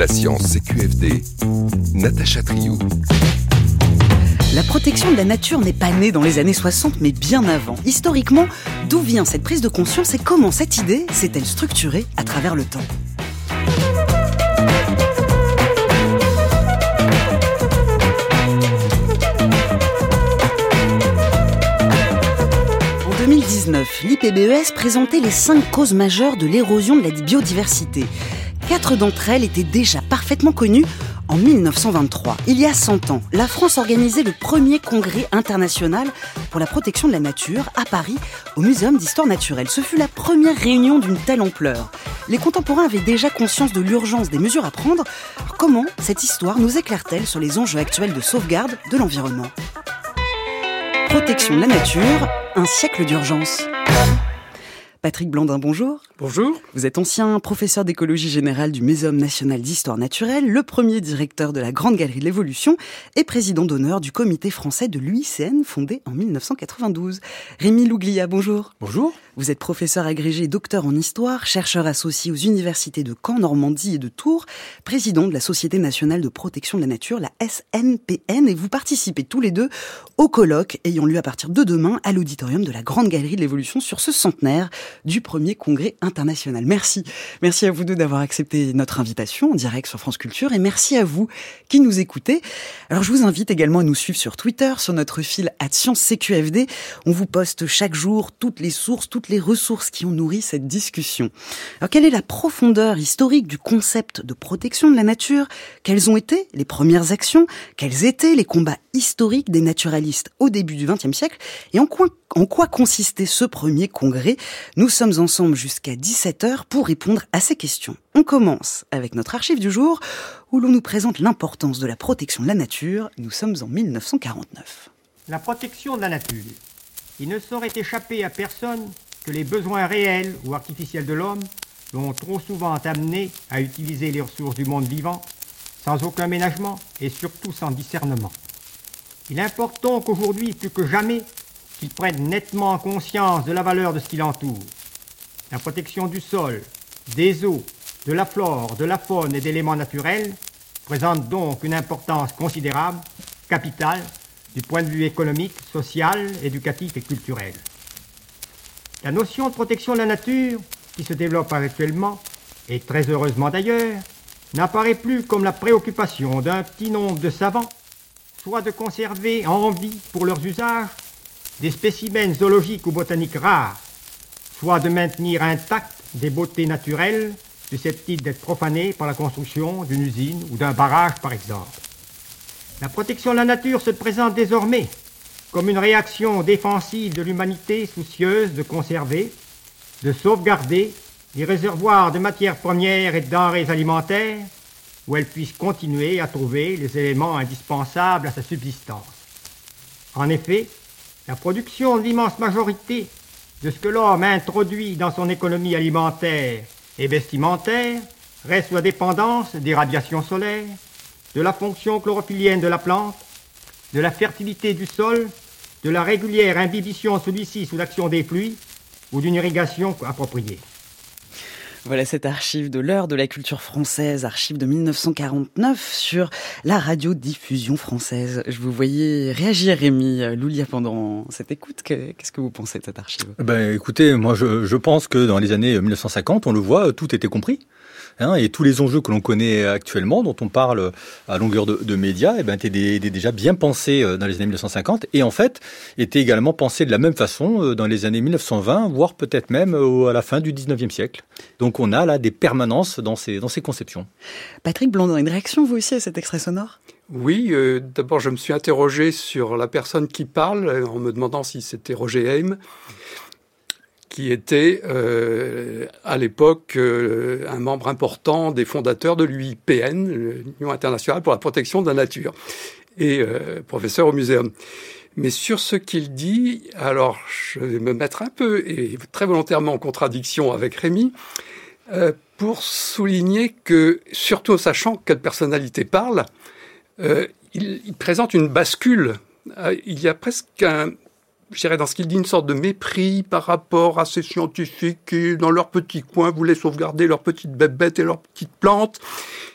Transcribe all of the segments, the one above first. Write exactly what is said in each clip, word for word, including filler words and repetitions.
La science, c'est Q F D. Natacha Triou. La protection de la nature n'est pas née dans les années soixante, mais bien avant. Historiquement, d'où vient cette prise de conscience et comment cette idée s'est-elle structurée à travers le temps ? En deux mille dix-neuf, l'I P B E S présentait les cinq causes majeures de l'érosion de la biodiversité. Quatre d'entre elles étaient déjà parfaitement connues en mille neuf cent vingt-trois. Il y a cent ans, la France organisait le premier congrès international pour la protection de la nature à Paris, au Muséum d'histoire naturelle. Ce fut la première réunion d'une telle ampleur. Les contemporains avaient déjà conscience de l'urgence des mesures à prendre. Alors, comment cette histoire nous éclaire-t-elle sur les enjeux actuels de sauvegarde de l'environnement ? Protection de la nature, un siècle d'urgence. Patrick Blandin, bonjour. Bonjour. Vous êtes ancien professeur d'écologie générale du Muséum national d'histoire naturelle, le premier directeur de la Grande Galerie de l'Évolution et président d'honneur du comité français de l'U I C N fondé en mille neuf cent quatre-vingt-douze. Rémi Louglia, bonjour. Bonjour. Vous êtes professeur agrégé et docteur en histoire, chercheur associé aux universités de Caen, Normandie et de Tours, président de la Société nationale de protection de la nature, la S N P N, et vous participez tous les deux au colloque ayant lieu à partir de demain à l'auditorium de la Grande Galerie de l'Évolution sur ce centenaire du premier congrès international. Merci. Merci à vous deux d'avoir accepté notre invitation en direct sur France Culture et merci à vous qui nous écoutez. Alors je vous invite également à nous suivre sur Twitter, sur notre fil arobase science C Q F D. On vous poste chaque jour toutes les sources, toutes les ressources qui ont nourri cette discussion. Alors quelle est la profondeur historique du concept de protection de la nature ? Quelles ont été les premières actions ? Quels étaient les combats historiques des naturalistes au début du vingtième siècle ? Et en quoi, en quoi consistait ce premier congrès ? Nous sommes ensemble jusqu'à dix-sept heures pour répondre à ces questions. On commence avec notre archive du jour où l'on nous présente l'importance de la protection de la nature. Nous sommes en mille neuf cent quarante-neuf. La protection de la nature. Il ne saurait échapper à personne que les besoins réels ou artificiels de l'homme l'ont trop souvent amené à utiliser les ressources du monde vivant sans aucun ménagement et surtout sans discernement. Il importe donc aujourd'hui plus que jamais qu'ils prennent nettement conscience de la valeur de ce qui l'entoure. La protection du sol, des eaux, de la flore, de la faune et d'éléments naturels présente donc une importance considérable, capitale, du point de vue économique, social, éducatif et culturel. La notion de protection de la nature, qui se développe actuellement, et très heureusement d'ailleurs, n'apparaît plus comme la préoccupation d'un petit nombre de savants, soit de conserver en vie pour leurs usages des spécimens zoologiques ou botaniques rares, soit de maintenir intactes des beautés naturelles susceptibles d'être profanées par la construction d'une usine ou d'un barrage par exemple. La protection de la nature se présente désormais comme une réaction défensive de l'humanité soucieuse de conserver, de sauvegarder les réservoirs de matières premières et de denrées alimentaires où elle puisse continuer à trouver les éléments indispensables à sa subsistance. En effet, la production de l'immense majorité de ce que l'homme introduit dans son économie alimentaire et vestimentaire reste sous la dépendance des radiations solaires, de la fonction chlorophyllienne de la plante, de la fertilité du sol, de la régulière imbibition de celui-ci sous l'action des pluies ou d'une irrigation appropriée. Voilà cette archive de l'heure de la culture française, archive de mille neuf cent quarante-neuf sur la radiodiffusion française. Je vous voyais réagir, Rémi Louglia, pendant cette écoute. Qu'est-ce que vous pensez de cette archive ? Ben, écoutez, moi je, je pense que dans les années mille neuf cent cinquante, on le voit, tout était compris. Hein, et tous les enjeux que l'on connaît actuellement, dont on parle à longueur de, de médias, eh ben, étaient, des, étaient déjà bien pensés dans les années mille neuf cent cinquante et en fait étaient également pensés de la même façon dans les années mille neuf cent vingt, voire peut-être même à la fin du dix-neuvième siècle. Donc on a là des permanences dans ces, dans ces conceptions. Patrick Blandin, une réaction vous aussi à cet extrait sonore ? Oui, euh, d'abord je me suis interrogé sur la personne qui parle en me demandant si c'était Roger Hayme, qui était euh, à l'époque euh, un membre important des fondateurs de l'U I P N, l'Union internationale pour la protection de la nature, et euh, professeur au muséum. Mais sur ce qu'il dit, alors je vais me mettre un peu, et très volontairement en contradiction avec Rémi, euh, pour souligner que, surtout en sachant quelle personnalité parle, euh, il, il présente une bascule. Euh, il y a presque un... je dirais dans ce qu'il dit, une sorte de mépris par rapport à ces scientifiques qui, dans leur petit coin, voulaient sauvegarder leurs petites bébêtes et leurs petites plantes.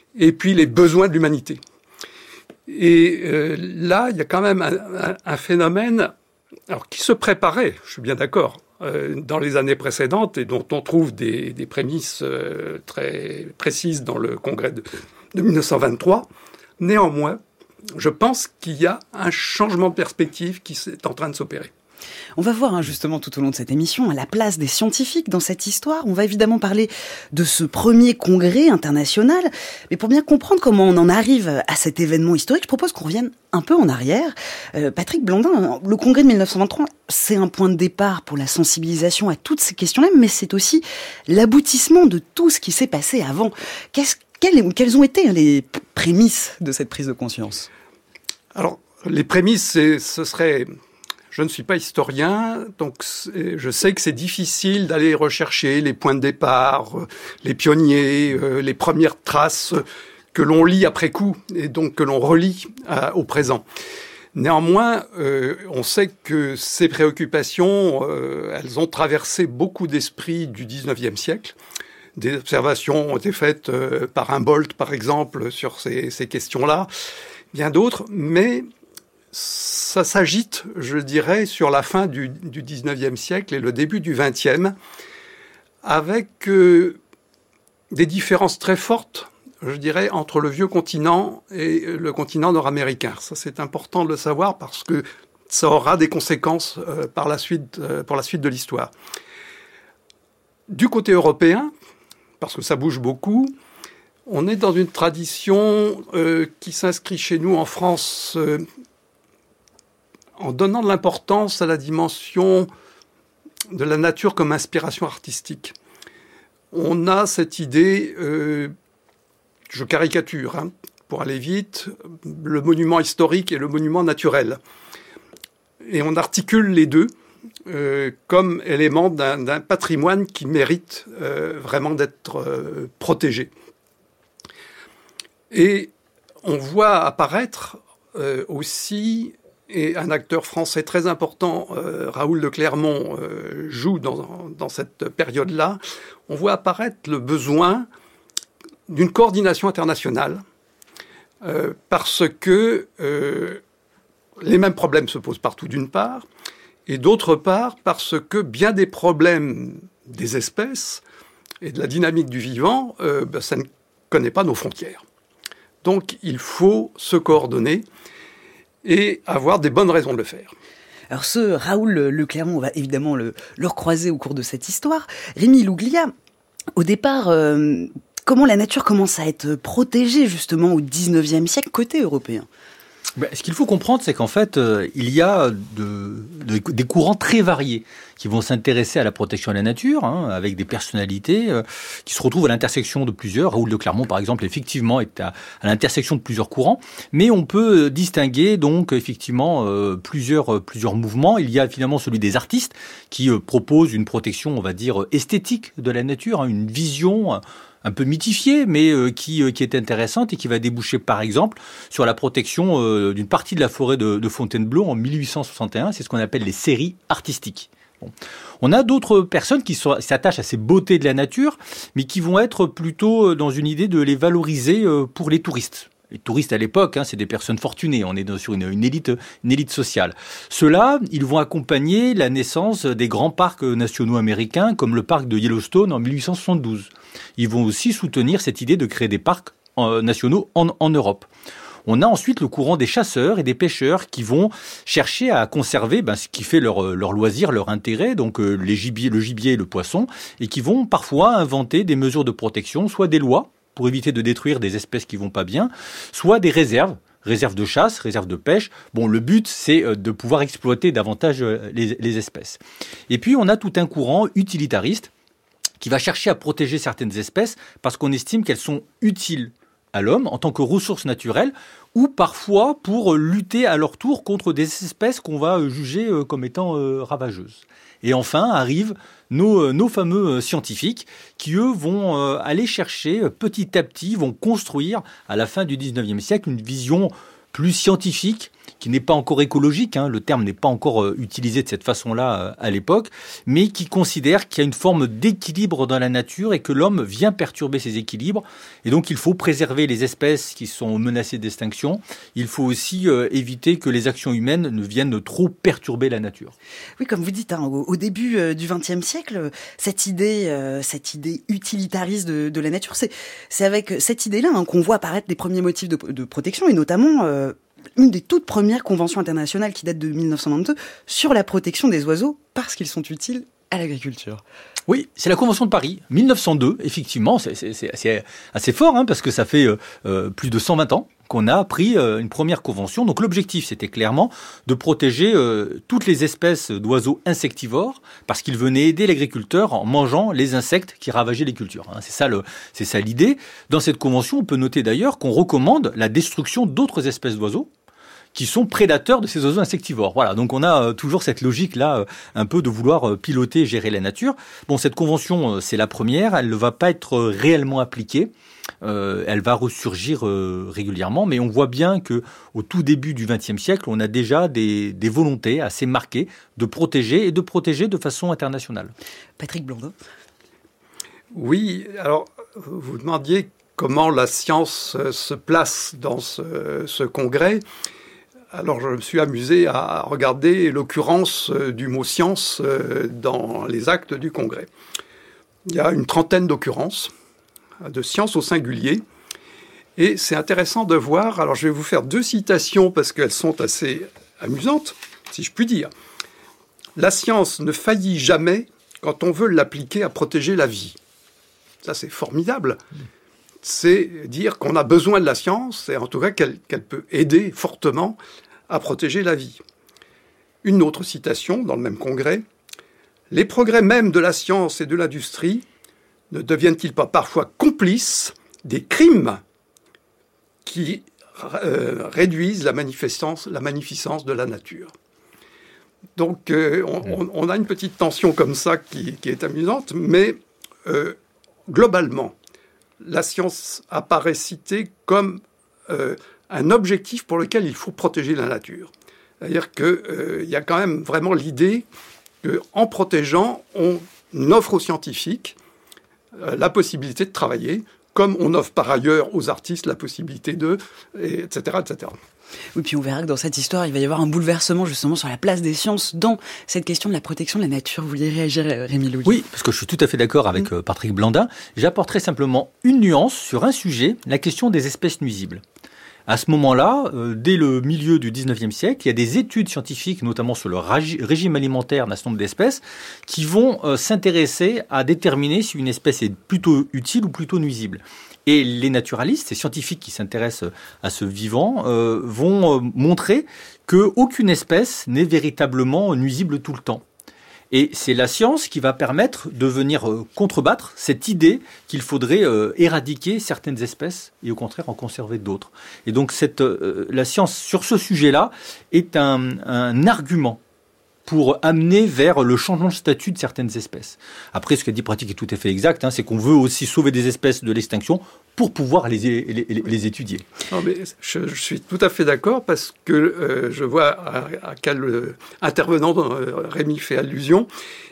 et puis les besoins de l'humanité. Et euh, là, il y a quand même un, un, un phénomène alors, qui se préparait, je suis bien d'accord, euh, dans les années précédentes et dont on trouve des, des prémices euh, très précises dans le congrès de, de mille neuf cent vingt-trois. Néanmoins, je pense qu'il y a un changement de perspective qui est en train de s'opérer. On va voir hein, justement tout au long de cette émission la place des scientifiques dans cette histoire. On va évidemment parler de ce premier congrès international. Mais pour bien comprendre comment on en arrive à cet événement historique, je propose qu'on revienne un peu en arrière. Euh, Patrick Blandin, le congrès de mille neuf cent vingt-trois, c'est un point de départ pour la sensibilisation à toutes ces questions-là, mais c'est aussi l'aboutissement de tout ce qui s'est passé avant. Qu'est-ce, quelles, quelles ont été les prémices de cette prise de conscience ? Alors, les prémices, c'est, ce serait... Je ne suis pas historien, donc je sais que c'est difficile d'aller rechercher les points de départ, les pionniers, les premières traces que l'on lit après coup et donc que l'on relit au présent. Néanmoins, euh, on sait que ces préoccupations, euh, elles ont traversé beaucoup d'esprits du dix-neuvième siècle. Des observations ont été faites euh, par Humboldt, par exemple, sur ces, ces questions-là, bien d'autres, mais ça s'agite, je dirais, sur la fin du, du dix-neuvième siècle et le début du vingtième, avec euh, des différences très fortes, je dirais, entre le vieux continent et le continent nord-américain. Ça, c'est important de le savoir parce que ça aura des conséquences euh, par la suite, euh, pour la suite de l'histoire. Du côté européen, parce que ça bouge beaucoup, on est dans une tradition euh, qui s'inscrit chez nous en France euh, en donnant de l'importance à la dimension de la nature comme inspiration artistique. On a cette idée, euh, je caricature, hein, pour aller vite, le monument historique et le monument naturel. Et on articule les deux euh, comme éléments d'un, d'un patrimoine qui mérite euh, vraiment d'être euh, protégé. Et on voit apparaître euh, aussi... Et un acteur français très important, euh, Raoul de Clermont, euh, joue dans, dans cette période-là. On voit apparaître le besoin d'une coordination internationale euh, parce que euh, les mêmes problèmes se posent partout d'une part, et d'autre part parce que bien des problèmes des espèces et de la dynamique du vivant, euh, ben, ça ne connaît pas nos frontières. Donc il faut se coordonner et avoir des bonnes raisons de le faire. Alors ce Raoul Le Clermont, on va évidemment le, le recroiser au cours de cette histoire. Rémi Louglia, au départ, euh, comment la nature commence à être protégée justement au dix-neuvième siècle côté européen ? Ben, ce qu'il faut comprendre, c'est qu'en fait, euh, il y a de, de, des courants très variés qui vont s'intéresser à la protection de la nature, hein, avec des personnalités euh, qui se retrouvent à l'intersection de plusieurs. Raoul de Clermont, par exemple, effectivement, est à, à l'intersection de plusieurs courants. Mais on peut distinguer donc effectivement euh, plusieurs euh, plusieurs mouvements. Il y a finalement celui des artistes qui euh, proposent une protection, on va dire, esthétique de la nature, hein, une vision euh, un peu mythifiée, mais euh, qui, euh, qui est intéressante et qui va déboucher, par exemple, sur la protection euh, d'une partie de la forêt de, de Fontainebleau en mille huit cent soixante et un. C'est ce qu'on appelle les séries artistiques. Bon. On a d'autres personnes qui sont, s'attachent à ces beautés de la nature, mais qui vont être plutôt dans une idée de les valoriser euh, pour les touristes. Les touristes à l'époque, hein, c'est des personnes fortunées. On est sur une, une élite, une élite sociale. Ceux-là, ils vont accompagner la naissance des grands parcs nationaux américains, comme le parc de Yellowstone en mille huit cent soixante-douze. Ils vont aussi soutenir cette idée de créer des parcs euh, nationaux en, en Europe. On a ensuite le courant des chasseurs et des pêcheurs qui vont chercher à conserver ben, ce qui fait leur, leur loisir, leur intérêt, donc euh, les gibiers, le gibier et le poisson, et qui vont parfois inventer des mesures de protection, soit des lois, pour éviter de détruire des espèces qui vont pas bien, soit des réserves, réserves de chasse, réserves de pêche. Bon, le but, c'est de pouvoir exploiter davantage les, les espèces. Et puis, on a tout un courant utilitariste qui va chercher à protéger certaines espèces parce qu'on estime qu'elles sont utiles à l'homme en tant que ressources naturelles ou parfois pour lutter à leur tour contre des espèces qu'on va juger comme étant ravageuses. Et enfin arrivent nos, nos fameux scientifiques qui, eux, vont aller chercher petit à petit, vont construire à la fin du dix-neuvième siècle une vision plus scientifique qui n'est pas encore écologique, hein, le terme n'est pas encore euh, utilisé de cette façon-là euh, à l'époque, mais qui considère qu'il y a une forme d'équilibre dans la nature et que l'homme vient perturber ces équilibres. Et donc il faut préserver les espèces qui sont menacées d'extinction. Il faut aussi euh, éviter que les actions humaines ne viennent trop perturber la nature. Oui, comme vous dites, hein, au, au début euh, du vingtième siècle, cette idée, euh, cette idée utilitariste de, de la nature, c'est, c'est avec cette idée-là hein, qu'on voit apparaître les premiers motifs de, de protection, et notamment euh, une des toutes premières conventions internationales qui date de mille neuf cent vingt-deux sur la protection des oiseaux parce qu'ils sont utiles à l'agriculture. Oui, c'est la Convention de Paris, mille neuf cent deux, effectivement, c'est, c'est, c'est assez, assez fort, hein, parce que ça fait euh, plus de cent vingt ans qu'on a pris euh, une première convention. Donc l'objectif, c'était clairement de protéger euh, toutes les espèces d'oiseaux insectivores, parce qu'ils venaient aider l'agriculteur en mangeant les insectes qui ravageaient les cultures. Hein. C'est ça, le, c'est ça l'idée. Dans cette convention, on peut noter d'ailleurs qu'on recommande la destruction d'autres espèces d'oiseaux, qui sont prédateurs de ces oiseaux insectivores. Voilà, donc on a euh, toujours cette logique-là, euh, un peu de vouloir euh, piloter, gérer la nature. Bon, cette convention, euh, c'est la première, elle ne va pas être euh, réellement appliquée, euh, elle va ressurgir euh, régulièrement, mais on voit bien que au tout début du vingtième siècle, on a déjà des, des volontés assez marquées de protéger, et de protéger de façon internationale. Patrick Blandin. Oui, alors vous demandiez comment la science se place dans ce, ce congrès. Alors, je me suis amusé à regarder l'occurrence du mot « science » dans les actes du Congrès. Il y a une trentaine d'occurrences de science au singulier. Et c'est intéressant de voir, alors je vais vous faire deux citations parce qu'elles sont assez amusantes, si je puis dire. « La science ne faillit jamais quand on veut l'appliquer à protéger la vie. » Ça, c'est formidable. C'est dire qu'on a besoin de la science, et en tout cas qu'elle, qu'elle peut aider fortement à protéger la vie. Une autre citation dans le même congrès. « Les progrès même de la science et de l'industrie ne deviennent-ils pas parfois complices des crimes qui euh, réduisent la magnificence, la magnificence de la nature ?» Donc euh, on, on, on a une petite tension comme ça qui, qui est amusante, mais euh, globalement, la science apparaît citée comme euh, un objectif pour lequel il faut protéger la nature. C'est-à-dire qu'il euh, y a quand même vraiment l'idée qu'en protégeant, on offre aux scientifiques euh, la possibilité de travailler, comme on offre par ailleurs aux artistes la possibilité de, et, etc., et cetera. Oui, puis on verra que dans cette histoire, il va y avoir un bouleversement justement sur la place des sciences dans cette question de la protection de la nature. Vous vouliez réagir, Rémi Louis ? Oui, parce que je suis tout à fait d'accord avec mmh. Patrick Blandin. J'apporterai simplement une nuance sur un sujet, la question des espèces nuisibles. À ce moment-là, euh, dès le milieu du dix-neuvième siècle, il y a des études scientifiques, notamment sur le ragi- régime alimentaire d'un certain nombre d'espèces, qui vont euh, s'intéresser à déterminer si une espèce est plutôt utile ou plutôt nuisible. Et les naturalistes, ces scientifiques qui s'intéressent à ce vivant, euh, vont euh, montrer qu'aucune espèce n'est véritablement nuisible tout le temps. Et c'est la science qui va permettre de venir euh, contrebattre cette idée qu'il faudrait euh, éradiquer certaines espèces et au contraire en conserver d'autres. Et donc cette, euh, la science sur ce sujet-là est un, un argument pour amener vers le changement de statut de certaines espèces. Après, ce qu'a dit Pratique est tout à fait exact, hein, c'est qu'on veut aussi sauver des espèces de l'extinction pour pouvoir les, les, les, les étudier. Non, mais je, je suis tout à fait d'accord parce que euh, je vois à, à quel euh, intervenant euh, Rémi fait allusion.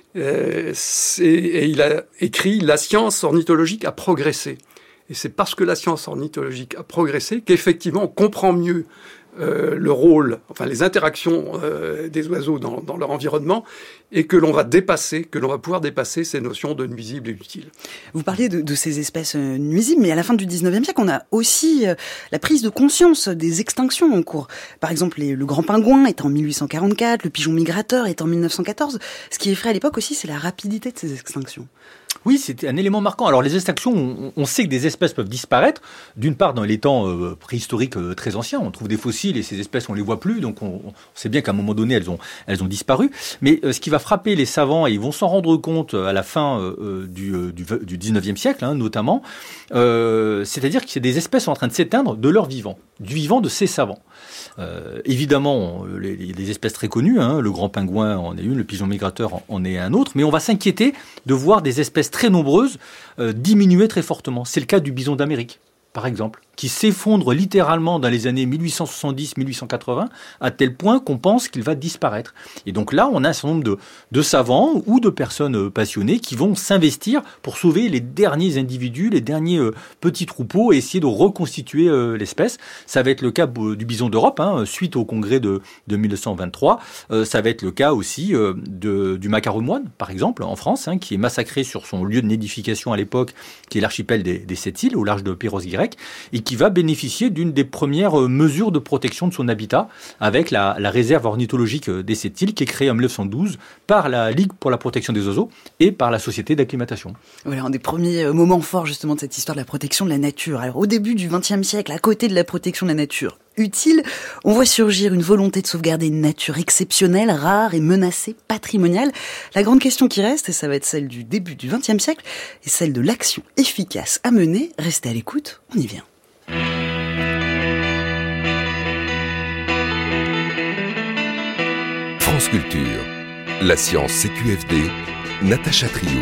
Euh, c'est, et il a écrit « La science ornithologique a progressé ». Et c'est parce que la science ornithologique a progressé qu'effectivement on comprend mieux Euh, le rôle, enfin les interactions euh, des oiseaux dans, dans leur environnement, et que l'on va dépasser, que l'on va pouvoir dépasser ces notions de nuisibles et utiles. Vous parlez de, de ces espèces euh, nuisibles, mais à la fin du dix-neuvième siècle, on a aussi euh, la prise de conscience des extinctions en cours. Par exemple, les, le grand pingouin est en mille huit cent quarante-quatre, le pigeon migrateur est en mille neuf cent quatorze. Ce qui est effraie à l'époque aussi, c'est la rapidité de ces extinctions. Oui, c'est un élément marquant. Alors les extinctions, on, on sait que des espèces peuvent disparaître. D'une part, dans les temps euh, préhistoriques euh, très anciens, on trouve des fossiles et ces espèces, on les voit plus. Donc on, on sait bien qu'à un moment donné, elles ont, elles ont disparu. Mais euh, ce qui va frapper les savants, et ils vont s'en rendre compte à la fin euh, du, du, du dix-neuvième siècle, hein, notamment, euh, c'est-à-dire que des espèces sont en train de s'éteindre de leur vivant, du vivant de ces savants. Euh, évidemment, les, les, les espèces très connues, hein, le grand pingouin en est une, le pigeon migrateur en, en est un autre, mais on va s'inquiéter de voir des espèces très nombreuses euh, diminuer très fortement. C'est le cas du bison d'Amérique, par exemple, qui s'effondre littéralement dans les années mille huit cent soixante-dix à mille huit cent quatre-vingts, à tel point qu'on pense qu'il va disparaître. Et donc là, on a un certain nombre de, de savants ou de personnes passionnées qui vont s'investir pour sauver les derniers individus, les derniers euh, petits troupeaux et essayer de reconstituer euh, l'espèce. Ça va être le cas du bison d'Europe, hein, suite au congrès de, de mille neuf cent vingt-trois. Euh, ça va être le cas aussi euh, de, du macaron moine, par exemple, en France, hein, qui est massacré sur son lieu de nidification à l'époque, qui est l'archipel des, des Sept-Îles, au large de Pérouse-Guirec, et qui va bénéficier d'une des premières mesures de protection de son habitat, avec la, la réserve ornithologique des Sept-Îles, qui est créée en mille neuf cent douze par la Ligue pour la protection des oiseaux et par la Société d'acclimatation. Voilà, un des premiers moments forts justement de cette histoire de la protection de la nature. Alors au début du vingtième siècle, à côté de la protection de la nature utile, on voit surgir une volonté de sauvegarder une nature exceptionnelle, rare et menacée, patrimoniale. La grande question qui reste, et ça va être celle du début du vingtième siècle, est celle de l'action efficace à mener. Restez à l'écoute, on y vient. France Culture, la science C Q F D, Natacha Trio.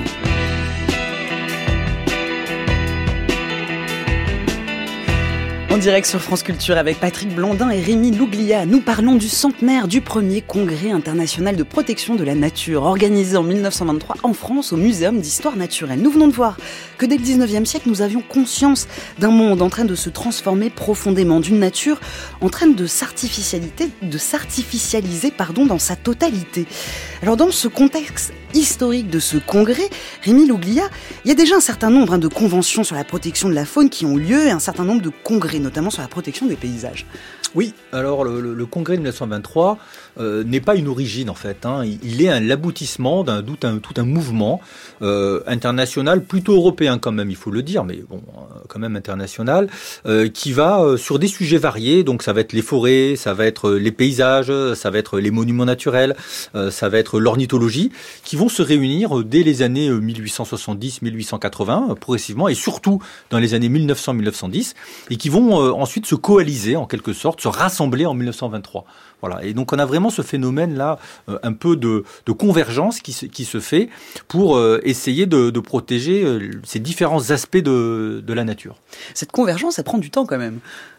En direct sur France Culture avec Patrick Blondin et Rémi Louglia, nous parlons du centenaire du premier congrès international de protection de la nature, organisé en mille neuf cent vingt-trois en France au Muséum d'histoire naturelle. Nous venons de voir que dès le dix-neuvième siècle, nous avions conscience d'un monde en train de se transformer profondément, d'une nature en train de s'artificialiser, de s'artificialiser pardon, dans sa totalité. Alors dans ce contexte historique de ce congrès, Rémi Louglia, il y a déjà un certain nombre hein, de conventions sur la protection de la faune qui ont lieu et un certain nombre de congrès, notamment sur la protection des paysages. Oui, alors le, le, le congrès de mille neuf cent vingt-trois euh, n'est pas une origine en fait, hein. il, il est un, l'aboutissement d'un tout un, tout un mouvement euh, international, plutôt européen quand même, il faut le dire, mais bon, euh, quand même international, euh, qui va euh, sur des sujets variés, donc ça va être les forêts, ça va être les paysages, ça va être les monuments naturels, euh, ça va être l'ornithologie, qui vont se réunir dès les années mille huit cent soixante-dix à mille huit cent quatre-vingts, progressivement, et surtout dans les années mille neuf cents à mille neuf cent dix, et qui vont euh, ensuite se coaliser en quelque sorte, se rassembler en mille neuf cent vingt-trois. Voilà. Et donc on a vraiment ce phénomène-là, euh, un peu de, de convergence qui se, qui se fait pour euh, essayer de, de protéger euh, ces différents aspects de, de la nature. Cette convergence, ça prend du temps quand même.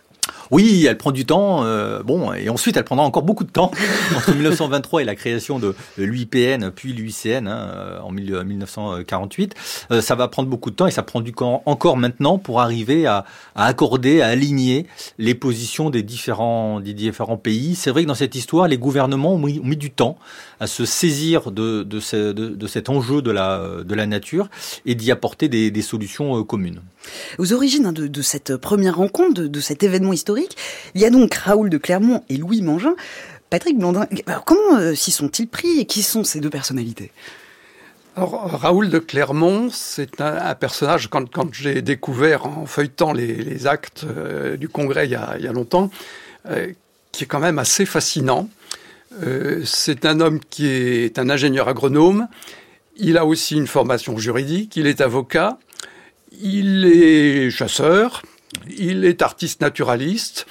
Oui, elle prend du temps, euh, bon, et ensuite elle prendra encore beaucoup de temps entre mille neuf cent vingt-trois et la création de, de l'U I P N, puis l'U I C N hein, en mille neuf cent quarante-huit. Euh, ça va prendre beaucoup de temps et ça prend du temps encore maintenant pour arriver à, à accorder, à aligner les positions des différents, des différents pays. C'est vrai que dans cette histoire, les gouvernements ont mis, ont mis du temps à se saisir de, de, ce, de, de cet enjeu de la, de la nature et d'y apporter des, des solutions communes. Aux origines de, de cette première rencontre, de, de cet événement historique, il y a donc Raoul de Clermont et Louis Mangin. Patrick Blondin, alors comment euh, s'y sont-ils pris et qui sont ces deux personnalités ? Alors, Raoul de Clermont, c'est un, un personnage, quand, quand j'ai découvert en feuilletant les, les actes euh, du Congrès il y a, il y a longtemps, euh, qui est quand même assez fascinant. Euh, c'est un homme qui est un ingénieur agronome. Il a aussi une formation juridique, il est avocat. Il est chasseur, il est artiste naturaliste,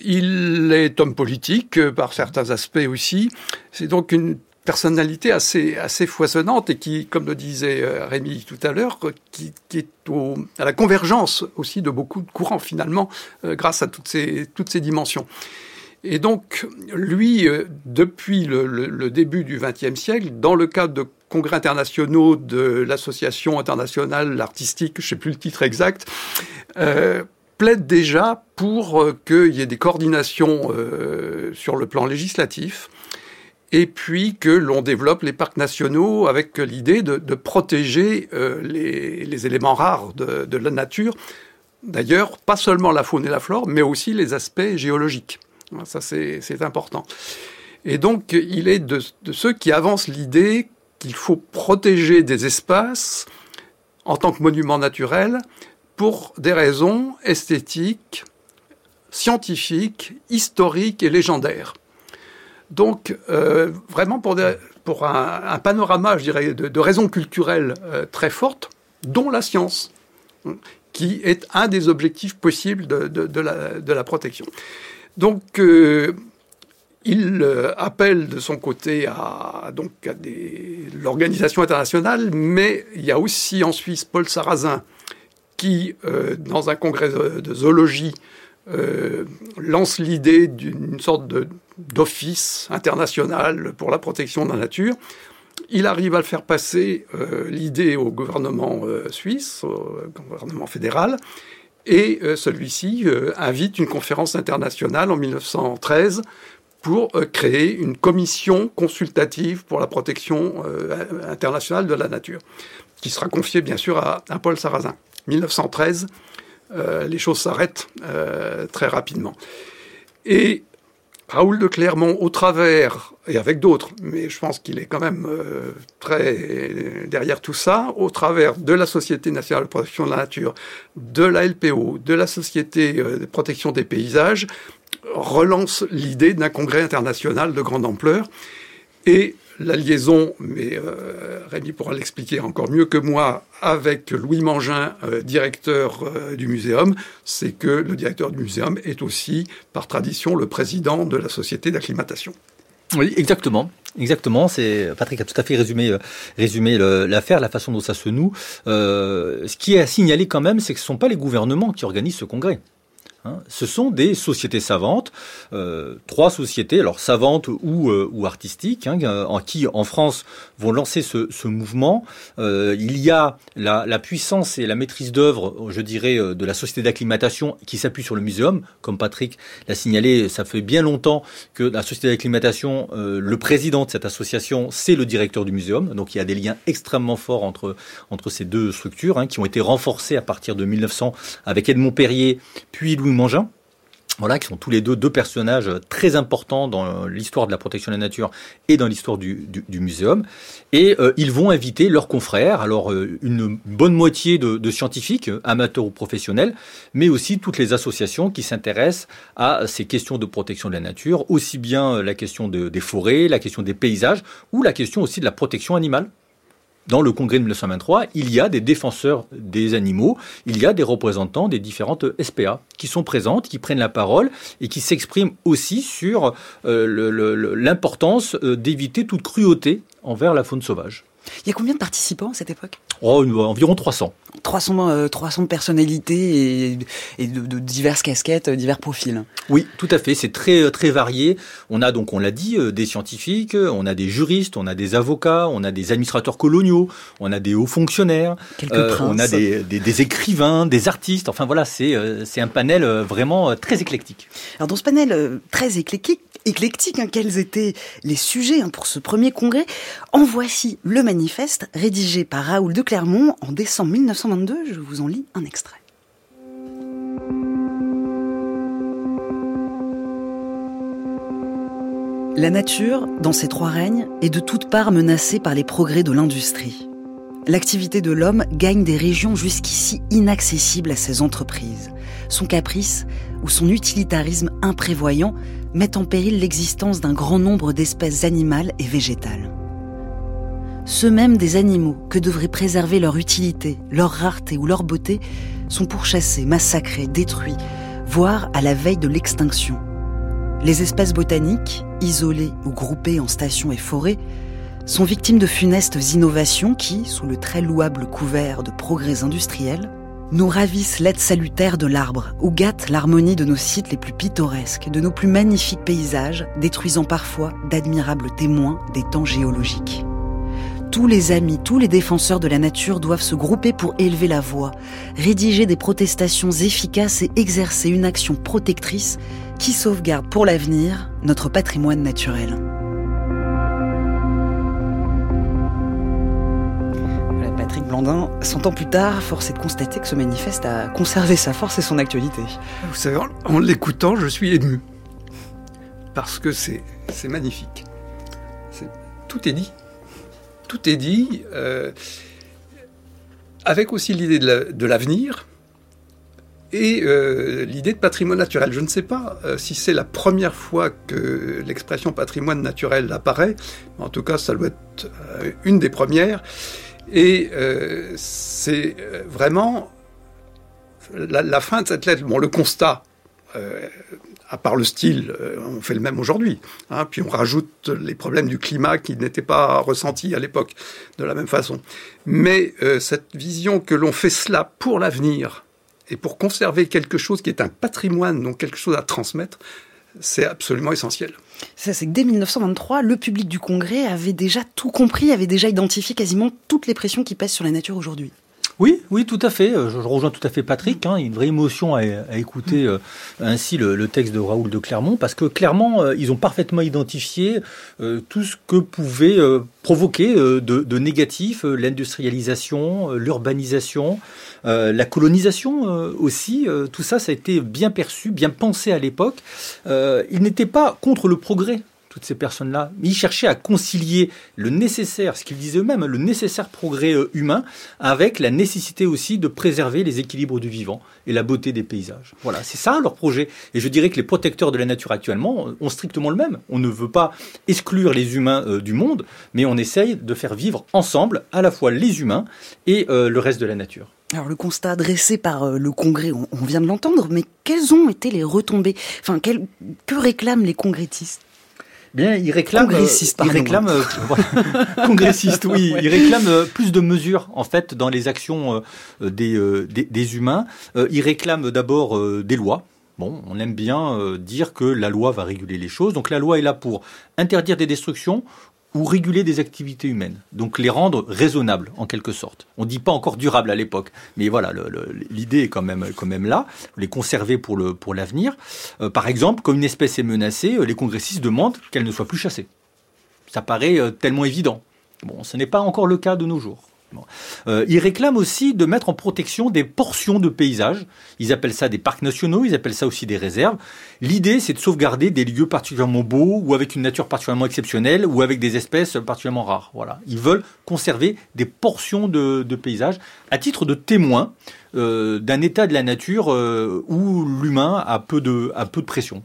il est homme politique par certains aspects aussi. C'est donc une personnalité assez, assez foisonnante et qui, comme le disait Rémi tout à l'heure, qui, qui est au, à la convergence aussi de beaucoup de courants finalement, euh, grâce à toutes ces, toutes ces dimensions. Et donc, lui, euh, depuis le, le, le début du vingtième siècle, dans le cadre de congrès internationaux de l'Association internationale artistique, je ne sais plus le titre exact, euh, plaide déjà pour euh, qu'il y ait des coordinations euh, sur le plan législatif et puis que l'on développe les parcs nationaux avec l'idée de, de protéger euh, les, les éléments rares de, de la nature. D'ailleurs, pas seulement la faune et la flore, mais aussi les aspects géologiques. Ça, c'est, c'est important. Et donc, il est de, de ceux qui avancent l'idée qu'il faut protéger des espaces en tant que monuments naturels pour des raisons esthétiques, scientifiques, historiques et légendaires. Donc, euh, vraiment pour, des, pour un, un panorama, je dirais, de, de raisons culturelles euh, très fortes, dont la science, qui est un des objectifs possibles de, de, de, la, de la protection. Donc, euh, il euh, appelle de son côté à, donc, à des, l'organisation internationale, mais il y a aussi en Suisse Paul Sarrazin, qui, euh, dans un congrès de zoologie, euh, lance l'idée d'une sorte de, d'office international pour la protection de la nature. Il arrive à le faire passer, euh, l'idée au gouvernement euh, suisse, au gouvernement fédéral, et euh, celui-ci euh, invite une conférence internationale en mille neuf cent treize pour euh, créer une commission consultative pour la protection euh, internationale de la nature, qui sera confiée bien sûr à, à Paul Sarrazin. mille neuf cent treize, euh, les choses s'arrêtent euh, très rapidement. Et Raoul de Clermont, au travers, et avec d'autres, mais je pense qu'il est quand même euh, très derrière tout ça, au travers de la Société nationale de protection de la nature, de la L P O, de la Société de protection des paysages, relance l'idée d'un congrès international de grande ampleur. Et la liaison, mais euh, Rémi pourra l'expliquer encore mieux que moi, avec Louis Mangin, euh, directeur euh, du muséum, c'est que le directeur du muséum est aussi, par tradition, le président de la société d'acclimatation. Oui, exactement. Exactement, c'est Patrick a tout à fait résumé, euh, résumé le, l'affaire, la façon dont ça se noue. Euh, ce qui est à signaler quand même, c'est que ce ne sont pas les gouvernements qui organisent ce congrès. Ce sont des sociétés savantes, euh, trois sociétés, alors savantes ou, euh, ou artistiques, hein, en qui, en France, vont lancer ce, ce mouvement. Euh, il y a la, la puissance et la maîtrise d'œuvre, je dirais, de la société d'acclimatation qui s'appuie sur le muséum. Comme Patrick l'a signalé, ça fait bien longtemps que la société d'acclimatation, euh, le président de cette association, c'est le directeur du muséum. Donc il y a des liens extrêmement forts entre, entre ces deux structures, hein, qui ont été renforcés à partir de mille neuf cents avec Edmond Perrier, puis Louis Mangin. Voilà, qui sont tous les deux deux personnages très importants dans l'histoire de la protection de la nature et dans l'histoire du, du, du muséum. Et euh, ils vont inviter leurs confrères, alors euh, une bonne moitié de, de scientifiques, amateurs ou professionnels, mais aussi toutes les associations qui s'intéressent à ces questions de protection de la nature, aussi bien la question de, des forêts, la question des paysages, ou la question aussi de la protection animale. Dans le congrès de mille neuf cent vingt-trois, il y a des défenseurs des animaux, il y a des représentants des différentes S P A qui sont présentes, qui prennent la parole et qui s'expriment aussi sur euh, le, le, l'importance d'éviter toute cruauté envers la faune sauvage. Il y a combien de participants à cette époque ? Oh, environ trois cents. trois cents, euh, trois cents personnalités et, et de, de diverses casquettes, divers profils. Oui, tout à fait. C'est très très varié. On a donc, on l'a dit, des scientifiques, on a des juristes, on a des avocats, on a des administrateurs coloniaux, on a des hauts fonctionnaires, quelques euh, princes. On a des, des, des écrivains, des artistes. Enfin voilà, c'est c'est un panel vraiment très éclectique. Alors dans ce panel très éclectique, éclectique hein, quels étaient les sujets hein, pour ce premier congrès ? En voici le manifeste rédigé par Raoul de Clermont en décembre mille neuf cent vingt-deux. Je vous en lis un extrait. La nature, dans ses trois règnes, est de toutes parts menacée par les progrès de l'industrie. L'activité de l'homme gagne des régions jusqu'ici inaccessibles à ses entreprises. Son caprice ou son utilitarisme imprévoyant met en péril l'existence d'un grand nombre d'espèces animales et végétales. Ceux mêmes des animaux que devraient préserver leur utilité, leur rareté ou leur beauté sont pourchassés, massacrés, détruits, voire à la veille de l'extinction. Les espèces botaniques, isolées ou groupées en stations et forêts, sont victimes de funestes innovations qui, sous le très louable couvert de progrès industriels, nous ravissent l'aide salutaire de l'arbre ou gâtent l'harmonie de nos sites les plus pittoresques, de nos plus magnifiques paysages, détruisant parfois d'admirables témoins des temps géologiques. Tous les amis, tous les défenseurs de la nature doivent se grouper pour élever la voix, rédiger des protestations efficaces et exercer une action protectrice qui sauvegarde pour l'avenir notre patrimoine naturel. Voilà, Patrick Blandin, cent ans plus tard, force est de constater que ce manifeste a conservé sa force et son actualité. Vous savez, en l'écoutant, je suis ému. Parce que c'est, c'est magnifique. C'est, tout est dit. Tout est dit, euh, avec aussi l'idée de, la, de l'avenir et euh, l'idée de patrimoine naturel. Je ne sais pas euh, si c'est la première fois que l'expression patrimoine naturel apparaît, mais en tout cas, ça doit être euh, une des premières. Et euh, c'est vraiment la, la fin de cette lettre. Bon, le constat, euh, à part le style, on fait le même aujourd'hui. Hein, puis on rajoute les problèmes du climat qui n'étaient pas ressentis à l'époque de la même façon. Mais euh, cette vision que l'on fait cela pour l'avenir et pour conserver quelque chose qui est un patrimoine, donc quelque chose à transmettre, c'est absolument essentiel. Ça, c'est que dès mille neuf cent vingt-trois, le public du Congrès avait déjà tout compris, avait déjà identifié quasiment toutes les pressions qui pèsent sur la nature aujourd'hui. Oui, oui, tout à fait. Je rejoins tout à fait Patrick. Hein. Il y a une vraie émotion à, à écouter euh, ainsi le, le texte de Raoul de Clermont, parce que clairement, euh, ils ont parfaitement identifié euh, tout ce que pouvait euh, provoquer euh, de, de négatif, euh, l'industrialisation, euh, l'urbanisation, euh, la colonisation euh, aussi. Euh, tout ça, ça a été bien perçu, bien pensé à l'époque. Euh, ils n'étaient pas contre le progrès. Toutes ces personnes-là, ils cherchaient à concilier le nécessaire, ce qu'ils disaient eux-mêmes, le nécessaire progrès humain, avec la nécessité aussi de préserver les équilibres du vivant et la beauté des paysages. Voilà, c'est ça leur projet. Et je dirais que les protecteurs de la nature actuellement ont strictement le même. On ne veut pas exclure les humains euh, du monde, mais on essaye de faire vivre ensemble à la fois les humains et euh, le reste de la nature. Alors le constat dressé par le Congrès, on, on vient de l'entendre, mais quelles ont été les retombées ? Enfin, quel, que réclament les congressistes ? Bien, il réclame, congressiste, il réclame, euh, voilà, congressiste, oui, il réclame euh, plus de mesures en fait dans les actions euh, des, euh, des, des humains. Euh, il réclame d'abord euh, des lois. Bon, on aime bien euh, dire que la loi va réguler les choses. Donc la loi est là pour interdire des destructions ou réguler des activités humaines, donc les rendre raisonnables en quelque sorte. On ne dit pas encore durables à l'époque, mais voilà, le, le, l'idée est quand même, quand même là, les conserver pour, le, pour l'avenir. Euh, par exemple, quand une espèce est menacée, les congressistes demandent qu'elle ne soit plus chassée. Ça paraît euh, tellement évident. Bon, ce n'est pas encore le cas de nos jours. Bon. Euh, ils réclament aussi de mettre en protection des portions de paysages. Ils appellent ça des parcs nationaux, ils appellent ça aussi des réserves. L'idée, c'est de sauvegarder des lieux particulièrement beaux ou avec une nature particulièrement exceptionnelle ou avec des espèces particulièrement rares. Voilà. Ils veulent conserver des portions de, de paysages à titre de témoin euh, d'un état de la nature euh, où l'humain a peu de, a peu de pression.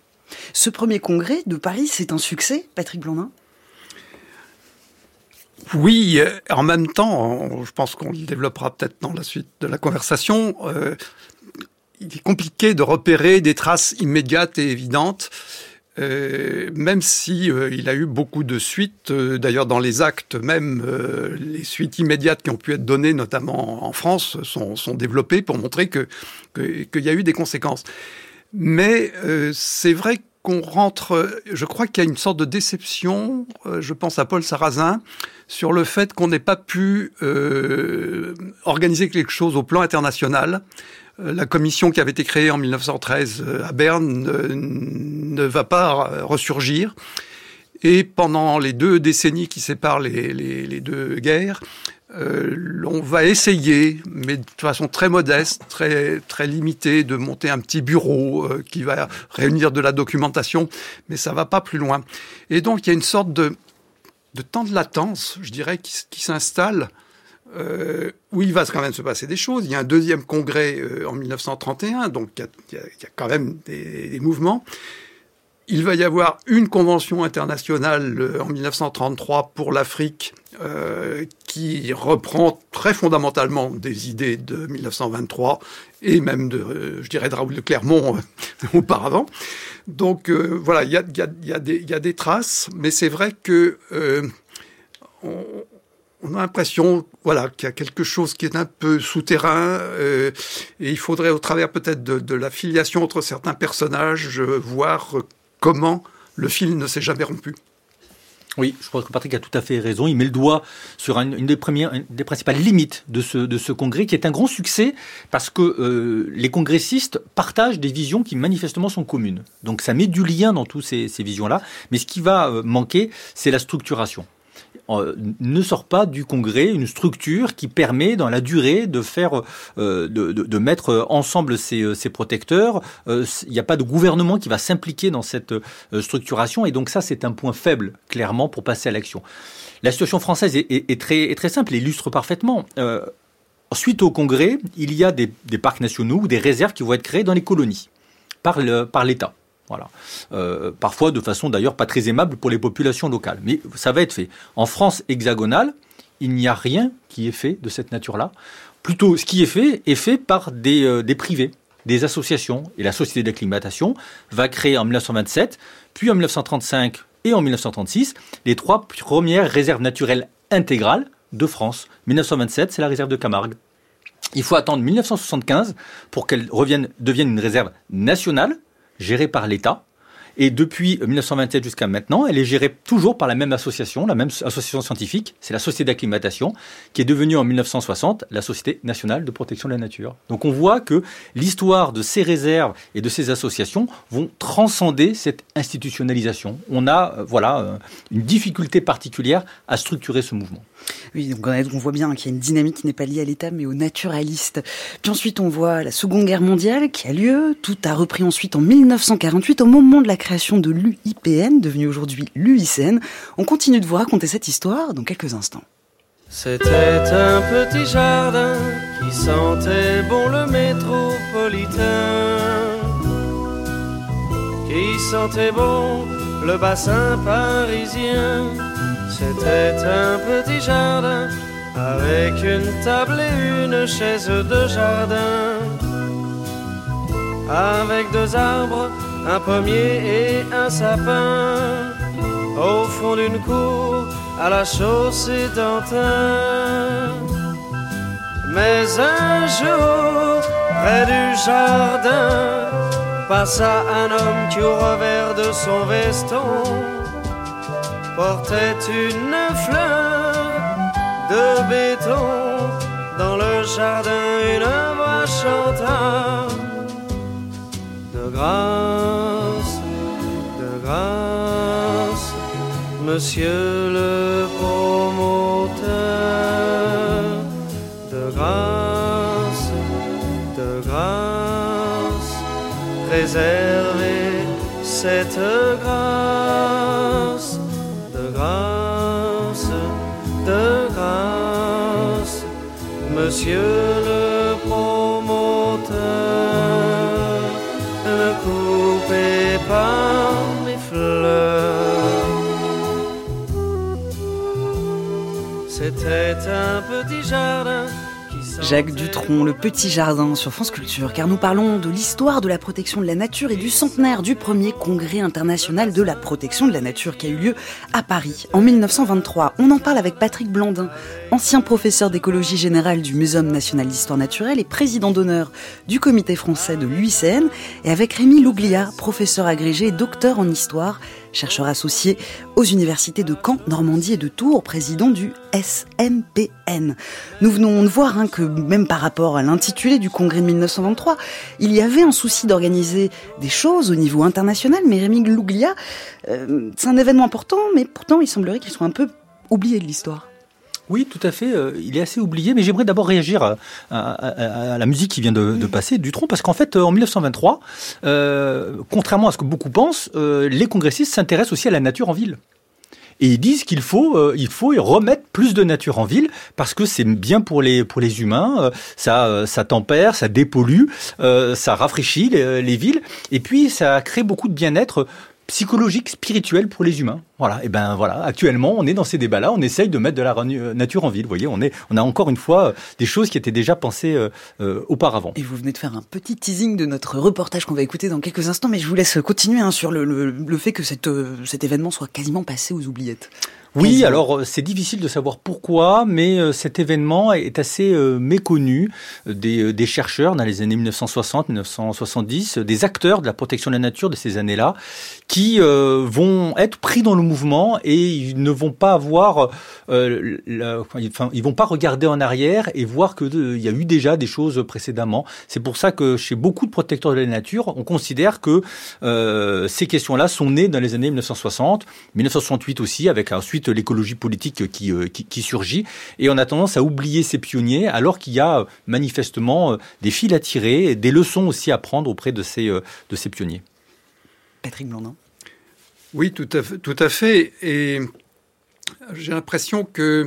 Ce premier congrès de Paris, c'est un succès, Patrick Blandin ? Oui, en même temps, je pense qu'on le développera peut-être dans la suite de la conversation, euh, il est compliqué de repérer des traces immédiates et évidentes, euh, même si euh, il a eu beaucoup de suites. Euh, d'ailleurs, dans les actes même, euh, les suites immédiates qui ont pu être données, notamment en France, sont, sont développées pour montrer que, que, qu'il y a eu des conséquences. Mais euh, c'est vrai que qu'on rentre, je crois qu'il y a une sorte de déception, euh, je pense à Paul Sarrazin, sur le fait qu'on n'ait pas pu euh, organiser quelque chose au plan international. Euh, la commission qui avait été créée en mille neuf cent treize à Berne euh, ne va pas ressurgir. Et pendant les deux décennies qui séparent les, les, les deux guerres, Euh, on va essayer, mais de façon très modeste, très très limitée, de monter un petit bureau euh, qui va réunir de la documentation, mais ça va pas plus loin. Et donc il y a une sorte de de temps de latence, je dirais, qui, qui s'installe, euh, où il va quand même se passer des choses. Il y a un deuxième congrès euh, en mille neuf cent trente et un, donc il y a, il y a, il y a quand même des, des mouvements. Il va y avoir une convention internationale euh, en mille neuf cent trente-trois pour l'Afrique euh, qui reprend très fondamentalement des idées de mille neuf cent vingt-trois et même de, euh, je dirais, de Raoul de Clermont euh, auparavant. Donc euh, voilà, il y a, y, a, y, a des, y a des traces, mais c'est vrai que euh, on, on a l'impression, voilà, qu'il y a quelque chose qui est un peu souterrain euh, et il faudrait, au travers peut-être de, de la filiation entre certains personnages, euh, voir euh, comment le fil ne s'est jamais rompu. Oui, je crois que Patrick a tout à fait raison. Il met le doigt sur une, une des premières, une des principales limites de ce, de ce congrès, qui est un grand succès parce que euh, les congressistes partagent des visions qui manifestement sont communes. Donc ça met du lien dans toutes ces, ces visions-là. Mais ce qui va euh, manquer, c'est la structuration. Euh, ne sort pas du congrès une structure qui permet dans la durée de faire, euh, de, de, de mettre ensemble ces, ces protecteurs. Euh, il n'y a pas de gouvernement qui va s'impliquer dans cette euh, structuration, et donc ça c'est un point faible clairement pour passer à l'action. La situation française est, est, est, très, est très simple, elle illustre parfaitement. Euh, suite au congrès, il y a des, des parcs nationaux ou des réserves qui vont être créées dans les colonies par, le, par l'État. Voilà. Euh, parfois de façon d'ailleurs pas très aimable pour les populations locales. Mais ça va être fait. En France hexagonale, il n'y a rien qui est fait de cette nature-là. Plutôt, ce qui est fait est fait par des, euh, des privés. des associations. Et la Société d'acclimatation va créer en mille neuf cent vingt-sept, puis en mille neuf cent trente-cinq et en mille neuf cent trente-six, les trois premières réserves naturelles intégrales de France. mille neuf cent vingt-sept, c'est la réserve de Camargue. Il faut attendre mille neuf cent soixante-quinze pour qu'elle revienne, devienne une réserve nationale, gérée par l'État. Et depuis mille neuf cent vingt-sept jusqu'à maintenant, elle est gérée toujours par la même association, la même association scientifique. C'est la Société d'acclimatation, qui est devenue en mille neuf cent soixante la Société nationale de protection de la nature. Donc on voit que l'histoire de ces réserves et de ces associations vont transcender cette institutionnalisation. On a euh, voilà, une difficulté particulière à structurer ce mouvement. Oui, donc on voit bien qu'il y a une dynamique qui n'est pas liée à l'État, mais aux naturalistes. Puis ensuite, on voit la Seconde Guerre mondiale qui a lieu. Tout a repris ensuite en mille neuf cent quarante-huit, au moment de la création de l'U I P N, devenu aujourd'hui l'U I C N. On continue de vous raconter cette histoire dans quelques instants. C'était un petit jardin qui sentait bon le métropolitain, qui sentait bon le bassin parisien. C'était un petit jardin avec une table et une chaise de jardin, avec deux arbres, un pommier et un sapin, au fond d'une cour à la chaussée d'Antin. Mais un jour, près du jardin, passa un homme qui au revers de son veston portait une fleur de béton. Dans le jardin, une voix chanta: de grâce, de grâce, monsieur le promoteur, de grâce, de grâce, préservez cette grâce, de grâce, de grâce, monsieur le promoteur, ne coupez pas mes fleurs. C'était un petit jardin. Jacques Dutronc, Le Petit Jardin sur France Culture, car nous parlons de l'histoire de la protection de la nature et du centenaire du premier congrès international de la protection de la nature qui a eu lieu à Paris en mille neuf cent vingt-trois. On en parle avec Patrick Blandin, ancien professeur d'écologie générale du Muséum national d'histoire naturelle et président d'honneur du comité français de l'U I C N, et avec Rémi Louglia, professeur agrégé et docteur en histoire, chercheur associé aux universités de Caen, Normandie et de Tours, président du S N P N. Nous venons de voir hein, que même par rapport à l'intitulé du congrès de mille neuf cent vingt-trois, il y avait un souci d'organiser des choses au niveau international, mais Rémi Louglia, euh, c'est un événement important, mais pourtant il semblerait qu'il soit un peu oublié de l'histoire. Oui, tout à fait. Euh, il est assez oublié, mais j'aimerais d'abord réagir à, à, à, à la musique qui vient de, de passer, Dutronc, parce qu'en fait, en mille neuf cent vingt-trois, euh, contrairement à ce que beaucoup pensent, euh, les congressistes s'intéressent aussi à la nature en ville. Et ils disent qu'il faut, euh, il faut remettre plus de nature en ville parce que c'est bien pour les pour les humains. Euh, ça, euh, ça tempère, ça dépollue, euh, ça rafraîchit les, les villes, et puis ça crée beaucoup de bien-être psychologique, spirituel pour les humains. Voilà. Et ben voilà. Actuellement, on est dans ces débats-là. On essaye de mettre de la nature en ville. Vous voyez, on est, on a encore une fois des choses qui étaient déjà pensées euh, euh, auparavant. Et vous venez de faire un petit teasing de notre reportage qu'on va écouter dans quelques instants, mais je vous laisse continuer hein, sur le, le, le fait que cette, euh, cet événement soit quasiment passé aux oubliettes. Oui, Quasiment. alors c'est difficile de savoir pourquoi, mais euh, cet événement est assez euh, méconnu des, euh, des chercheurs dans les années mille neuf cent soixante, mille neuf cent soixante-dix, euh, des acteurs de la protection de la nature de ces années-là, qui euh, vont être pris dans le mouvement et ils ne vont pas avoir, euh, la, enfin, ils vont pas regarder en arrière et voir que il y a eu déjà des choses précédemment. C'est pour ça que chez beaucoup de protecteurs de la nature, on considère que euh, ces questions-là sont nées dans les années mille neuf cent soixante, mille neuf cent soixante-huit aussi, avec ensuite l'écologie politique qui, qui, qui surgit, et on a tendance à oublier ces pionniers alors qu'il y a manifestement des fils à tirer, des leçons aussi à prendre auprès de ces, de ces pionniers. Patrick Blandin. Oui, tout à fait, tout à fait. Et j'ai l'impression que,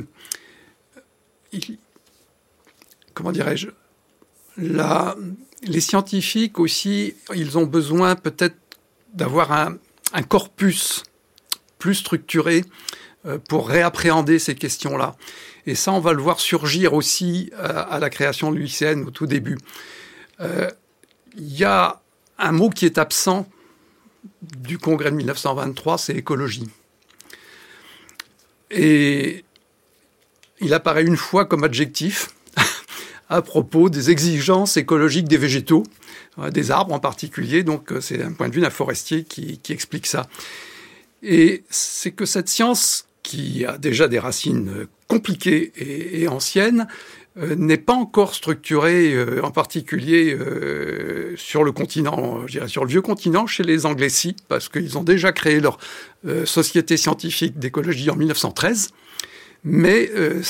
il, comment dirais-je, la, les scientifiques aussi, ils ont besoin peut-être d'avoir un, un corpus plus structuré pour réappréhender ces questions-là. Et ça, on va le voir surgir aussi à la création de l'U I C N au tout début. Euh, il y a un mot qui est absent du congrès de mille neuf cent vingt-trois, c'est écologie. Et il apparaît une fois comme adjectif à propos des exigences écologiques des végétaux, des arbres en particulier. Donc c'est un point de vue d'un forestier qui, qui explique ça. Et c'est que cette science, qui a déjà des racines compliquées et, et anciennes, euh, n'est pas encore structurée, euh, en particulier euh, sur le continent, je dirais sur le vieux continent, chez les Anglais-ci, parce qu'ils ont déjà créé leur euh, société scientifique d'écologie en mille neuf cent treize. Mais euh,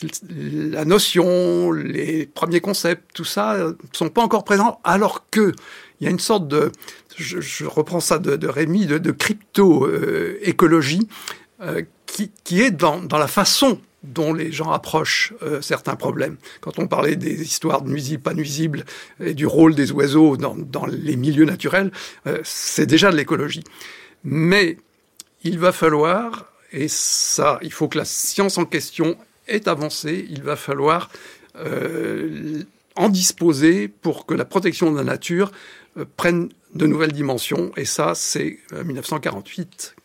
la notion, les premiers concepts, tout ça, ne sont pas encore présents, alors qu'il y a une sorte de, je, je reprends ça de, de Rémi, de, de crypto-écologie, euh, qui, qui est dans, dans la façon dont les gens approchent euh, certains problèmes. Quand on parlait des histoires de nuisibles, pas nuisibles, et du rôle des oiseaux dans, dans les milieux naturels, euh, c'est déjà de l'écologie. Mais il va falloir... Et ça, il faut que la science en question ait avancé. Il va falloir euh, en disposer pour que la protection de la nature euh, prenne de nouvelles dimensions. Et ça, c'est euh, mille neuf cent quarante-huit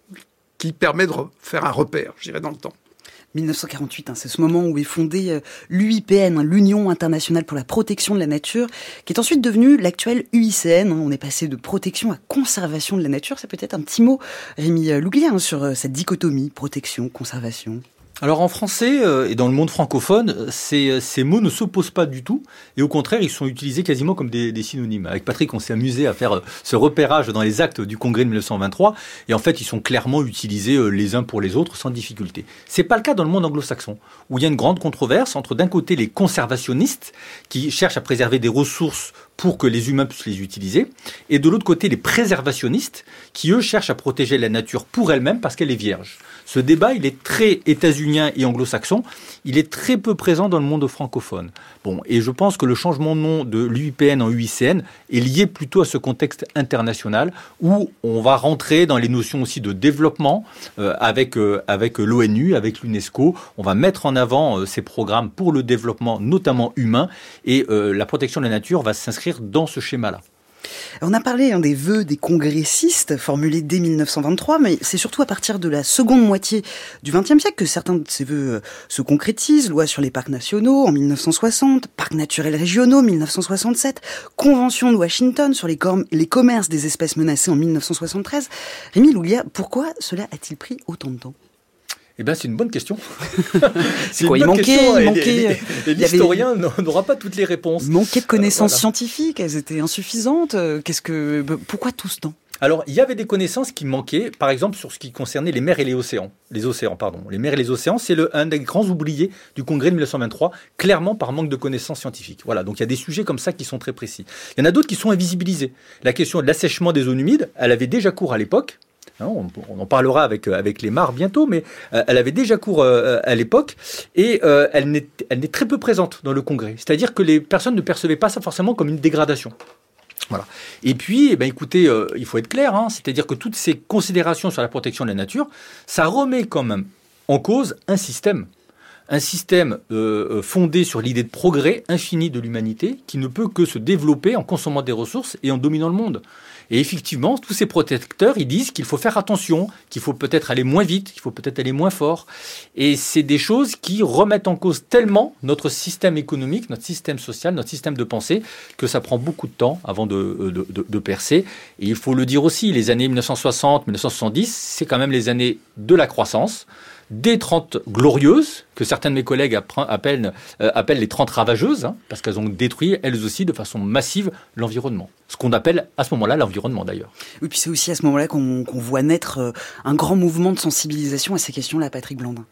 qui permet de faire un repère, je dirais, dans le temps. mille neuf cent quarante-huit, hein, c'est ce moment où est fondée euh, l'U I P N, hein, l'Union internationale pour la protection de la nature, qui est ensuite devenue l'actuelle U I C N. Hein, on est passé de protection à conservation de la nature. C'est peut-être un petit mot, Rémi Louglia, hein, sur euh, cette dichotomie protection, conservation. Alors en français euh, et dans le monde francophone, ces, ces mots ne s'opposent pas du tout et au contraire, ils sont utilisés quasiment comme des, des synonymes. Avec Patrick, on s'est amusé à faire euh, ce repérage dans les actes du congrès de mille neuf cent vingt-trois et en fait, ils sont clairement utilisés euh, les uns pour les autres sans difficulté. C'est pas le cas dans le monde anglo-saxon où il y a une grande controverse entre d'un côté les conservationnistes qui cherchent à préserver des ressources pour que les humains puissent les utiliser, et de l'autre côté les préservationnistes qui eux cherchent à protéger la nature pour elle-même parce qu'elle est vierge. Ce débat, il est très états-unien et anglo-saxon, il est très peu présent dans le monde francophone. Bon, et je pense que le changement de nom de l'U I P N en U I C N est lié plutôt à ce contexte international où on va rentrer dans les notions aussi de développement euh, avec, euh, avec l'ONU, avec l'UNESCO. On va mettre en avant euh, ces programmes pour le développement, notamment humain, et euh, la protection de la nature va s'inscrire dans ce schéma-là. On a parlé hein, des vœux des congressistes formulés dès mille neuf cent vingt-trois, mais c'est surtout à partir de la seconde moitié du vingtième siècle que certains de ces vœux euh, se concrétisent. Loi sur les parcs nationaux en mille neuf cent soixante, parcs naturels régionaux mille neuf cent soixante-sept, Convention de Washington sur les, com- les commerces des espèces menacées en mille neuf cent soixante-treize. Rémi Louglia, pourquoi cela a-t-il pris autant de temps ? Eh bien, c'est une bonne question. c'est quoi, il manquait, question, il manquait, et, et, et l'historien avait... n'aura pas toutes les réponses. Il manquait de connaissances euh, voilà. scientifiques, elles étaient insuffisantes. Qu'est-ce que, pourquoi tout ce temps ? Alors, il y avait des connaissances qui manquaient, par exemple, sur ce qui concernait les mers et les océans. Les océans, pardon. Les mers et les océans, c'est le, un des grands oubliés du congrès de mille neuf cent vingt-trois, clairement par manque de connaissances scientifiques. Voilà, donc il y a des sujets comme ça qui sont très précis. Il y en a d'autres qui sont invisibilisés. La question de l'assèchement des zones humides, elle avait déjà cours à l'époque. On en parlera avec, avec les mares bientôt, mais euh, elle avait déjà cours euh, à l'époque et euh, elle, n'est, elle n'est très peu présente dans le congrès. C'est-à-dire que les personnes ne percevaient pas ça forcément comme une dégradation. Voilà. Et puis, eh ben, écoutez, euh, il faut être clair, hein, c'est-à-dire que toutes ces considérations sur la protection de la nature, ça remet quand même en cause un système. Un système euh, fondé sur l'idée de progrès infini de l'humanité qui ne peut que se développer en consommant des ressources et en dominant le monde. Et effectivement, tous ces protecteurs, ils disent qu'il faut faire attention, qu'il faut peut-être aller moins vite, qu'il faut peut-être aller moins fort. Et c'est des choses qui remettent en cause tellement notre système économique, notre système social, notre système de pensée, que ça prend beaucoup de temps avant de, de, de, de percer. Et il faut le dire aussi, les années mille neuf cent soixante, mille neuf cent soixante-dix, c'est quand même les années de la croissance, des trente glorieuses, que certains de mes collègues appellent, euh, appellent les trente ravageuses, hein, parce qu'elles ont détruit, elles aussi, de façon massive, l'environnement. Ce qu'on appelle, à ce moment-là, l'environnement, d'ailleurs. Oui, puis c'est aussi à ce moment-là qu'on, qu'on voit naître euh, un grand mouvement de sensibilisation à ces questions-là, Patrick Blandin.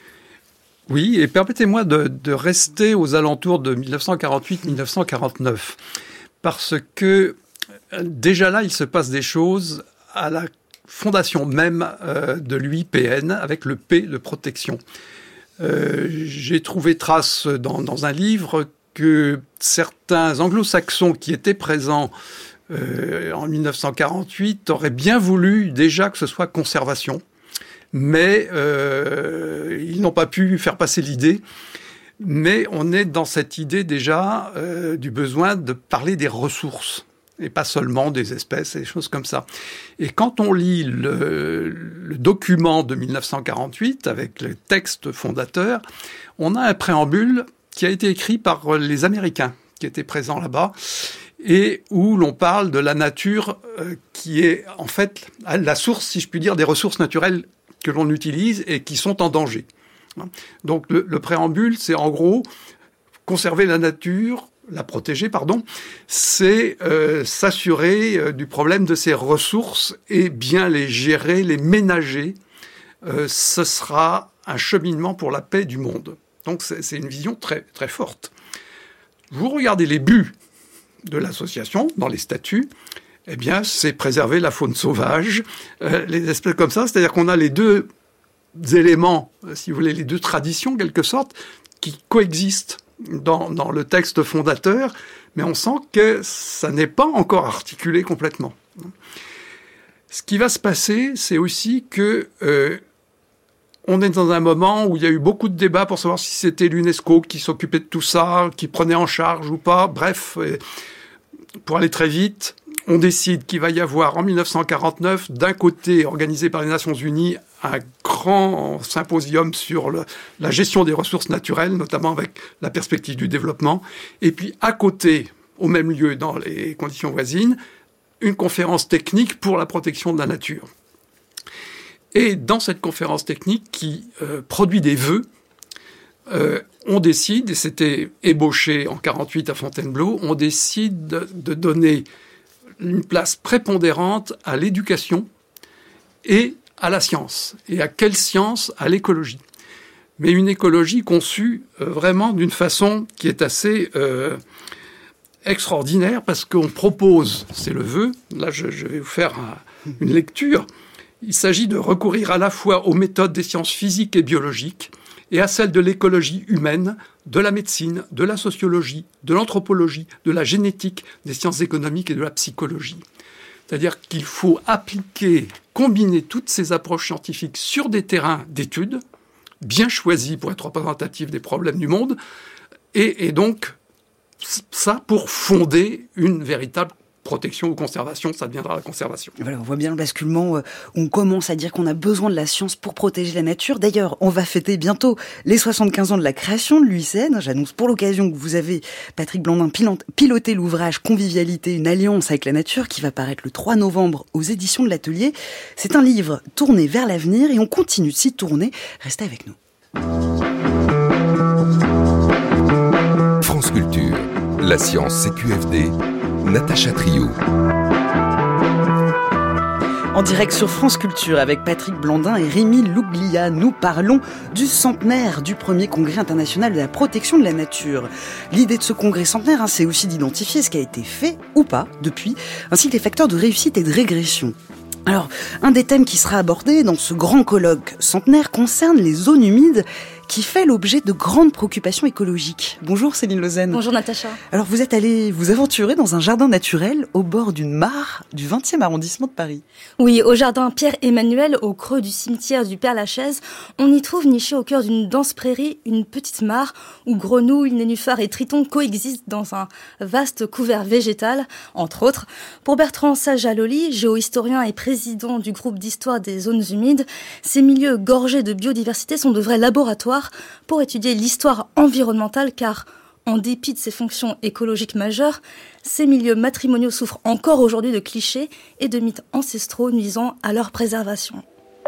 Oui, et permettez-moi de, de rester aux alentours de dix-neuf cent quarante-huit dix-neuf cent quarante-neuf, parce que déjà là, il se passe des choses à la fondation même euh, de l'U I P N, avec le P de protection. Euh, j'ai trouvé trace dans, dans un livre que certains anglo-saxons qui étaient présents euh, en dix-neuf cent quarante-huit auraient bien voulu déjà que ce soit conservation, mais euh, ils n'ont pas pu faire passer l'idée. Mais on est dans cette idée déjà euh, du besoin de parler des ressources, et pas seulement des espèces et des choses comme ça. Et quand on lit le, le document de mille neuf cent quarante-huit, avec le texte fondateur, on a un préambule qui a été écrit par les Américains qui étaient présents là-bas, et où l'on parle de la nature euh, qui est en fait la source, si je puis dire, des ressources naturelles que l'on utilise et qui sont en danger. Donc le, le préambule, c'est en gros conserver la nature, la protéger, pardon, c'est euh, s'assurer euh, du problème de ces ressources et bien les gérer, les ménager. Euh, ce sera un cheminement pour la paix du monde. Donc c'est, c'est une vision très, très forte. Vous regardez les buts de l'association dans les statuts, eh bien c'est préserver la faune sauvage, euh, les espèces comme ça, c'est-à-dire qu'on a les deux éléments, si vous voulez, les deux traditions, en quelque sorte, qui coexistent dans, dans le texte fondateur, mais on sent que ça n'est pas encore articulé complètement. Ce qui va se passer, c'est aussi que euh, on est dans un moment où il y a eu beaucoup de débats pour savoir si c'était l'UNESCO qui s'occupait de tout ça, qui prenait en charge ou pas. Bref, euh, pour aller très vite, on décide qu'il va y avoir en mille neuf cent quarante-neuf, d'un côté, organisé par les Nations Unies, un grand symposium sur le, la gestion des ressources naturelles, notamment avec la perspective du développement. Et puis, à côté, au même lieu, dans les conditions voisines, une conférence technique pour la protection de la nature. Et dans cette conférence technique qui euh, produit des vœux, euh, on décide, et c'était ébauché en quarante-huit à Fontainebleau, on décide de, de donner une place prépondérante à l'éducation et à la science. Et à quelle science ? À l'écologie. Mais une écologie conçue euh, vraiment d'une façon qui est assez euh, extraordinaire, parce qu'on propose, c'est le vœu, là je, je vais vous faire un, une lecture, il s'agit de recourir à la fois aux méthodes des sciences physiques et biologiques et à celles de l'écologie humaine, de la médecine, de la sociologie, de l'anthropologie, de la génétique, des sciences économiques et de la psychologie. C'est-à-dire qu'il faut appliquer, combiner toutes ces approches scientifiques sur des terrains d'études, bien choisis pour être représentatifs des problèmes du monde, et, et donc ça pour fonder une véritable protection ou conservation, ça deviendra la conservation. Voilà, on voit bien le basculement. On commence à dire qu'on a besoin de la science pour protéger la nature. D'ailleurs, on va fêter bientôt les soixante-quinze ans de la création de l'U I C N. J'annonce pour l'occasion que vous avez, Patrick Blandin, piloté l'ouvrage Convivialité, une alliance avec la nature, qui va paraître le trois novembre aux éditions de l'Atelier. C'est un livre tourné vers l'avenir et on continue de s'y tourner. Restez avec nous. France Culture, la science C Q F D, Natacha Trio. En direct sur France Culture avec Patrick Blandin et Rémi Louglia, nous parlons du centenaire du premier congrès international de la protection de la nature. L'idée de ce congrès centenaire, hein, c'est aussi d'identifier ce qui a été fait ou pas depuis, ainsi que les facteurs de réussite et de régression. Alors, un des thèmes qui sera abordé dans ce grand colloque centenaire concerne les zones humides, qui fait l'objet de grandes préoccupations écologiques. Bonjour Céline Lausanne. Bonjour Natacha. Alors vous êtes allée vous aventurer dans un jardin naturel au bord d'une mare du vingtième arrondissement de Paris. Oui, au jardin Pierre-Emmanuel, au creux du cimetière du Père-Lachaise, on y trouve niché au cœur d'une dense prairie une petite mare où grenouilles, nénuphars et tritons coexistent dans un vaste couvert végétal, entre autres. Pour Bertrand Sajaloli, géohistorien et président du groupe d'histoire des zones humides, ces milieux gorgés de biodiversité sont de vrais laboratoires pour étudier l'histoire environnementale, car en dépit de ses fonctions écologiques majeures, ces milieux matrimoniaux souffrent encore aujourd'hui de clichés et de mythes ancestraux nuisant à leur préservation.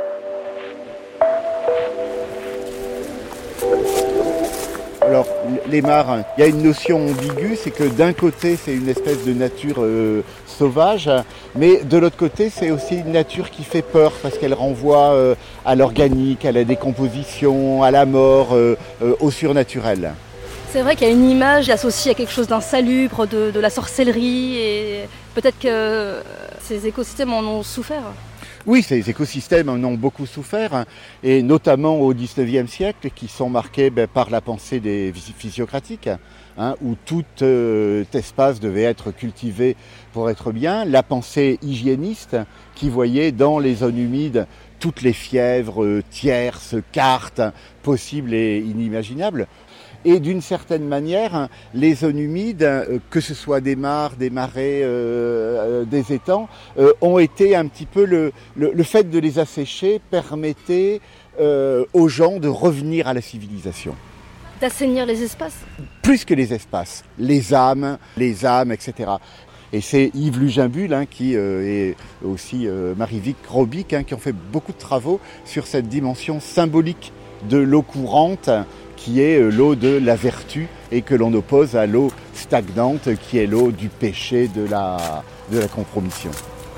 Alors, les mares, il y a une notion ambiguë, c'est que d'un côté, c'est une espèce de nature euh, sauvage, mais de l'autre côté, c'est aussi une nature qui fait peur, parce qu'elle renvoie euh, à l'organique, à la décomposition, à la mort, euh, euh, au surnaturel. C'est vrai qu'il y a une image associée à quelque chose d'insalubre, de, de la sorcellerie, et peut-être que ces écosystèmes en ont souffert. Oui, ces écosystèmes en ont beaucoup souffert, et notamment au dix-neuvième siècle, qui sont marqués ben, par la pensée des physiocratiques, hein, où tout euh, espace devait être cultivé pour être bien. La pensée hygiéniste, qui voyait dans les zones humides toutes les fièvres euh, tierces, cartes, possibles et inimaginables. Et d'une certaine manière, les zones humides, euh, que ce soit des mares, des marais, euh, euh, des étangs, euh, ont été un petit peu le, le, le fait de les assécher permettait euh, aux gens de revenir à la civilisation. D'assainir les espaces ? Plus que les espaces, les âmes, les âmes, et cetera. Et c'est Yves Luginbull hein, qui euh, et aussi euh, Marie-Vic Robic hein, qui ont fait beaucoup de travaux sur cette dimension symbolique de l'eau courante qui est euh, l'eau de la vertu et que l'on oppose à l'eau stagnante qui est l'eau du péché, de la, de la compromission.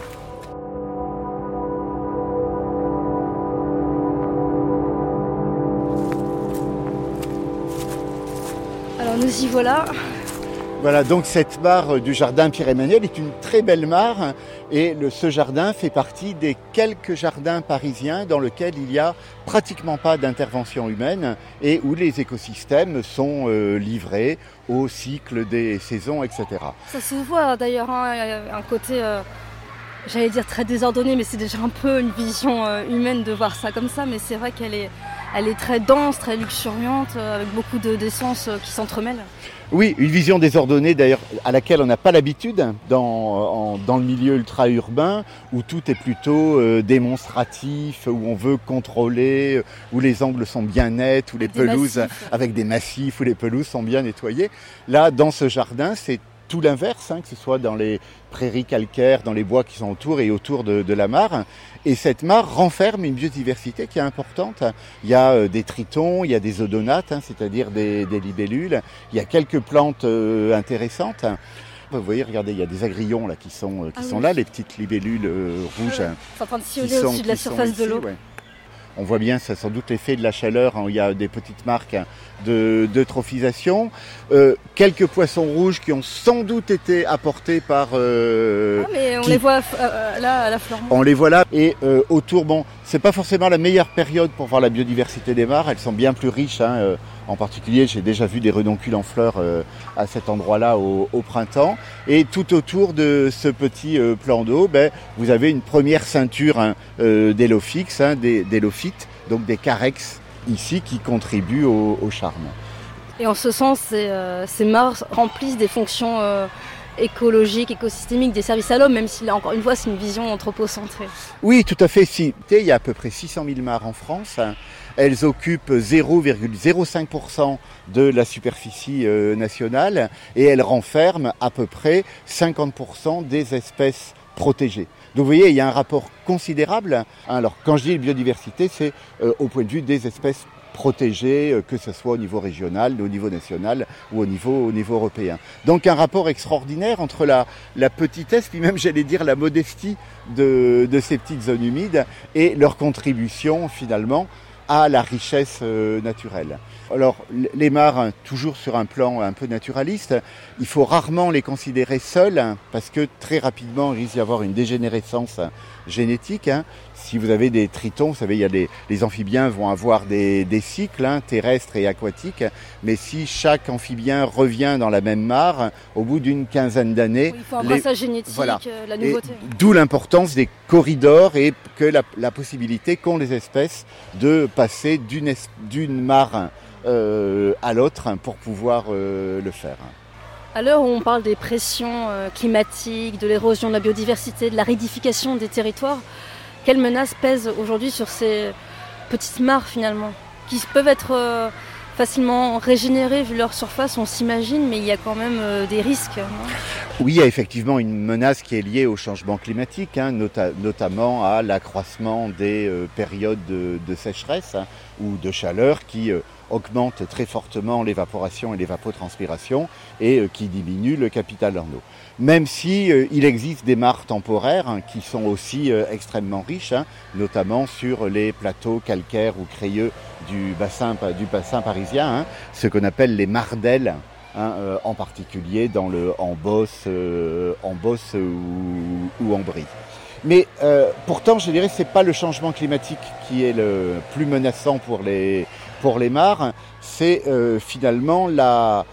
Alors nous y voilà. Voilà, donc cette mare du jardin Pierre-Emmanuel est une très belle mare et le, ce jardin fait partie des quelques jardins parisiens dans lesquels il n'y a pratiquement pas d'intervention humaine et où les écosystèmes sont euh, livrés au cycle des saisons, et cetera. Ça se voit d'ailleurs, hein, un côté, euh, j'allais dire très désordonné, mais c'est déjà un peu une vision euh, humaine de voir ça comme ça, mais c'est vrai qu'elle est, elle est très dense, très luxuriante, euh, avec beaucoup de, d'essences euh, qui s'entremêlent. Oui, une vision désordonnée d'ailleurs à laquelle on n'a pas l'habitude dans, en, dans le milieu ultra-urbain où tout est plutôt euh, démonstratif, où on veut contrôler, où les angles sont bien nets, où les des pelouses massifs. avec des massifs, où les pelouses sont bien nettoyées. Là, dans ce jardin, c'est tout l'inverse, hein, que ce soit dans les prairies calcaires, dans les bois qui sont autour et autour de, de la mare. Et cette mare renferme une biodiversité qui est importante. Il y a euh, des tritons, il y a des odonates, hein, c'est-à-dire des, des libellules. Il y a quelques plantes euh, intéressantes. Vous voyez, regardez, il y a des agrillons là qui sont, euh, qui Ah sont oui. là, les petites libellules euh, rouges. Ah, c'est en train de qui sillonner sont- au-dessus de la qui sont surface de ici, l'eau. ouais. On voit bien, c'est sans doute l'effet de la chaleur. Hein, il y a des petites marques de, de trophisation. Euh, quelques poissons rouges qui ont sans doute été apportés par... euh, Ah, mais on qui- les voit euh, là à la fleur. On les voit là. Et euh, autour, bon, c'est pas forcément la meilleure période pour voir la biodiversité des mares. Elles sont bien plus riches. Hein, euh, en particulier, j'ai déjà vu des redoncules en fleurs euh, à cet endroit-là au, au printemps. Et tout autour de ce petit euh, plan d'eau, ben, vous avez une première ceinture hein, euh, d'élophytes, hein, des, d'élophytes, donc des carex ici qui contribuent au, au charme. Et en ce sens, ces, euh, ces mares remplissent des fonctions euh, écologiques, écosystémiques, des services à l'homme, même si là, encore une fois, c'est une vision anthropocentrée. Oui, tout à fait. Si. Il y a à peu près six cent mille mares en France. Elles occupent zéro virgule zéro cinq pour cent de la superficie euh, nationale et elles renferment à peu près cinquante pour cent des espèces protégées. Donc vous voyez, il y a un rapport considérable. Alors quand je dis biodiversité, c'est euh, au point de vue des espèces protégées, euh, que ce soit au niveau régional, au niveau national ou au niveau, au niveau européen. Donc un rapport extraordinaire entre la, la petitesse, puis même j'allais dire la modestie de, de ces petites zones humides et leur contribution finalement à la richesse euh, naturelle. Alors les mares, hein, toujours sur un plan un peu naturaliste, il faut rarement les considérer seules hein, parce que très rapidement il risque d'y avoir une dégénérescence hein, génétique. Hein. Si vous avez des tritons, vous savez, il y a des, les amphibiens vont avoir des, des cycles hein, terrestres et aquatiques, mais si chaque amphibien revient dans la même mare, au bout d'une quinzaine d'années, Oui, il faut un les- brassage génétique, voilà. euh, la et nouveauté. d'où l'importance des corridors et que la, la possibilité qu'ont les espèces de passer d'une, es- d'une mare euh, à l'autre hein, pour pouvoir euh, le faire. À l'heure où on parle des pressions euh, climatiques, de l'érosion de la biodiversité, de la ridification des territoires, quelles menaces pèsent aujourd'hui sur ces petites mares finalement, qui peuvent être euh, facilement régénérées vu leur surface, on s'imagine, mais il y a quand même euh, des risques. Non ? Oui, il y a effectivement une menace qui est liée au changement climatique, hein, nota- notamment à l'accroissement des euh, périodes de, de sécheresse hein, ou de chaleur qui euh, augmentent très fortement l'évaporation et l'évapotranspiration et euh, qui diminuent le capital en eau. Même si euh, il existe des mares temporaires hein, qui sont aussi euh, extrêmement riches, hein, notamment sur les plateaux calcaires ou crayeux du bassin, du bassin parisien, hein, ce qu'on appelle les mares d'Aile. Hein, euh, en particulier dans le, en Beauce, euh, en Beauce ou, ou en Brie. Mais euh, pourtant, je dirais que ce n'est pas le changement climatique qui est le plus menaçant pour les, pour les mares, c'est euh, finalement la,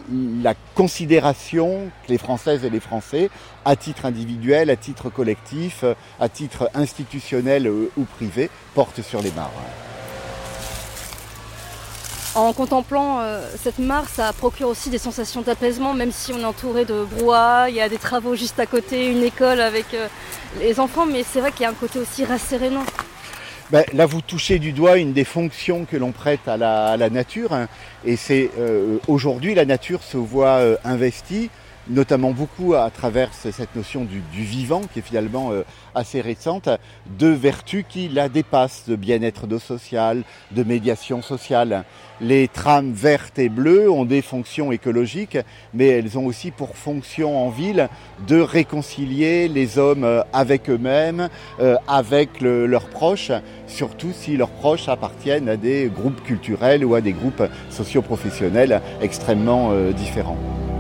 la considération que les Françaises et les Français, à titre individuel, à titre collectif, à titre institutionnel ou privé, portent sur les mares. En contemplant euh, cette mare, ça procure aussi des sensations d'apaisement, même si on est entouré de brouhaha, il y a des travaux juste à côté, une école avec euh, les enfants, mais c'est vrai qu'il y a un côté aussi rassérénant. Ben, là, vous touchez du doigt une des fonctions que l'on prête à la, à la nature, hein, et c'est euh, aujourd'hui la nature se voit euh, investie, notamment beaucoup à travers cette notion du, du vivant, qui est finalement euh, assez récente, de vertus qui la dépassent, de bien-être social, de médiation sociale. Les trames vertes et bleues ont des fonctions écologiques, mais elles ont aussi pour fonction en ville de réconcilier les hommes avec eux-mêmes, euh, avec le, leurs proches, surtout si leurs proches appartiennent à des groupes culturels ou à des groupes socio-professionnels extrêmement euh, différents.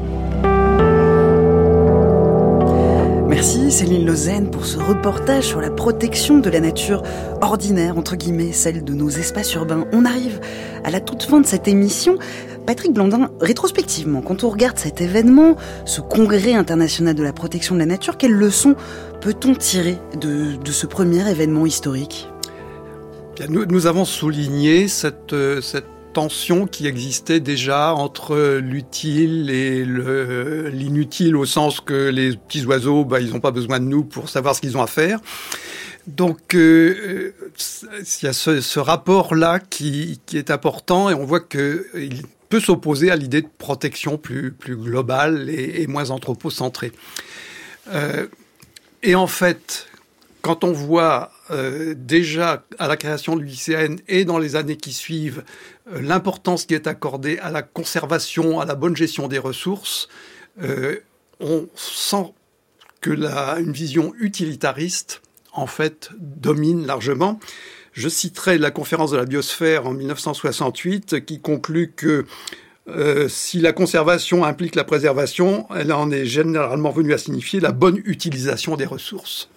Merci Céline Lausanne pour ce reportage sur la protection de la nature ordinaire, entre guillemets, celle de nos espaces urbains. On arrive à la toute fin de cette émission. Patrick Blandin, rétrospectivement, quand on regarde cet événement, ce congrès international de la protection de la nature, quelles leçons peut-on tirer de, de ce premier événement historique ? Bien, nous, nous avons souligné cette, cette tension qui existait déjà entre l'utile et le, l'inutile, au sens que les petits oiseaux, bah, ils n'ont pas besoin de nous pour savoir ce qu'ils ont à faire. Donc, euh, il y a ce, ce rapport-là qui, qui est important, et on voit qu'il peut s'opposer à l'idée de protection plus, plus globale et, et moins anthropocentrée. Euh, et en fait, quand on voit euh, déjà à la création de l'U I C N et dans les années qui suivent euh, l'importance qui est accordée à la conservation, à la bonne gestion des ressources, euh, on sent que la, une vision utilitariste, en fait, domine largement. Je citerai la conférence de la biosphère en dix-neuf cent soixante-huit qui conclut que euh, si la conservation implique la préservation, elle en est généralement venue à signifier la bonne utilisation des ressources.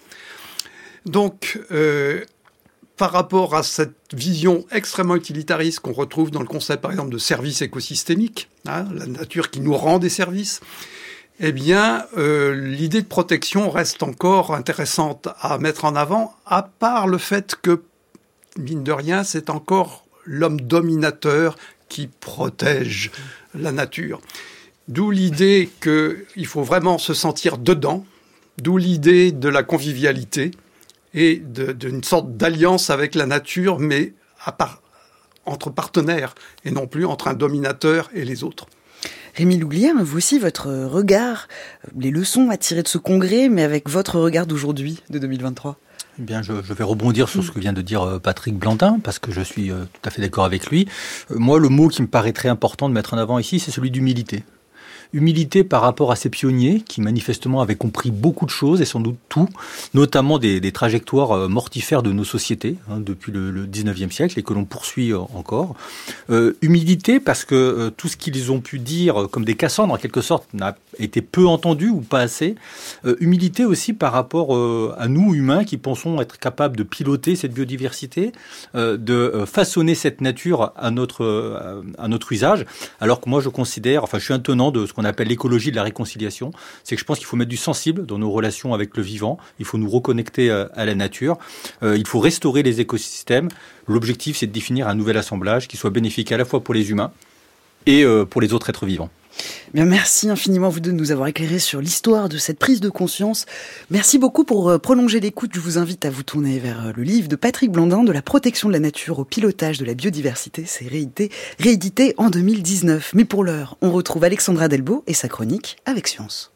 Donc, euh, par rapport à cette vision extrêmement utilitariste qu'on retrouve dans le concept, par exemple, de service écosystémique, hein, la nature qui nous rend des services, eh bien, euh, l'idée de protection reste encore intéressante à mettre en avant, à part le fait que, mine de rien, c'est encore l'homme dominateur qui protège la nature. D'où l'idée qu'il faut vraiment se sentir dedans, d'où l'idée de la convivialité, et de, d'une sorte d'alliance avec la nature, mais à part, entre partenaires, et non plus entre un dominateur et les autres. Rémi Louglière, vous aussi, votre regard, les leçons à tirer de ce congrès, mais avec votre regard d'aujourd'hui, de deux mille vingt-trois. Eh bien, je, je vais rebondir sur ce que vient de dire Patrick Blandin, parce que je suis euh, tout à fait d'accord avec lui. Euh, moi, le mot qui me paraît très important de mettre en avant ici, c'est celui d'humilité. Humilité par rapport à ces pionniers qui manifestement avaient compris beaucoup de choses et sans doute tout, notamment des, des trajectoires mortifères de nos sociétés hein, depuis le, le dix-neuvième siècle et que l'on poursuit encore. Euh, humilité parce que euh, tout ce qu'ils ont pu dire comme des Cassandres en quelque sorte n'a été peu entendu ou pas assez. Euh, humilité aussi par rapport euh, à nous humains qui pensons être capables de piloter cette biodiversité, euh, de euh, façonner cette nature à notre euh, à notre usage. Alors que moi je considère, enfin je suis un tenant de ce qu'on appelle l'écologie de la réconciliation, c'est que je pense qu'il faut mettre du sensible dans nos relations avec le vivant, il faut nous reconnecter à la nature, euh, il faut restaurer les écosystèmes. L'objectif, c'est de définir un nouvel assemblage qui soit bénéfique à la fois pour les humains et euh, pour les autres êtres vivants. Bien, merci infiniment vous deux de nous avoir éclairé sur l'histoire de cette prise de conscience. Merci beaucoup pour prolonger l'écoute. Je vous invite à vous tourner vers le livre de Patrick Blandin, de la protection de la nature au pilotage de la biodiversité. C'est réédité, réédité en deux mille dix-neuf. Mais pour l'heure, on retrouve Alexandra Delbo et sa chronique Avec Science.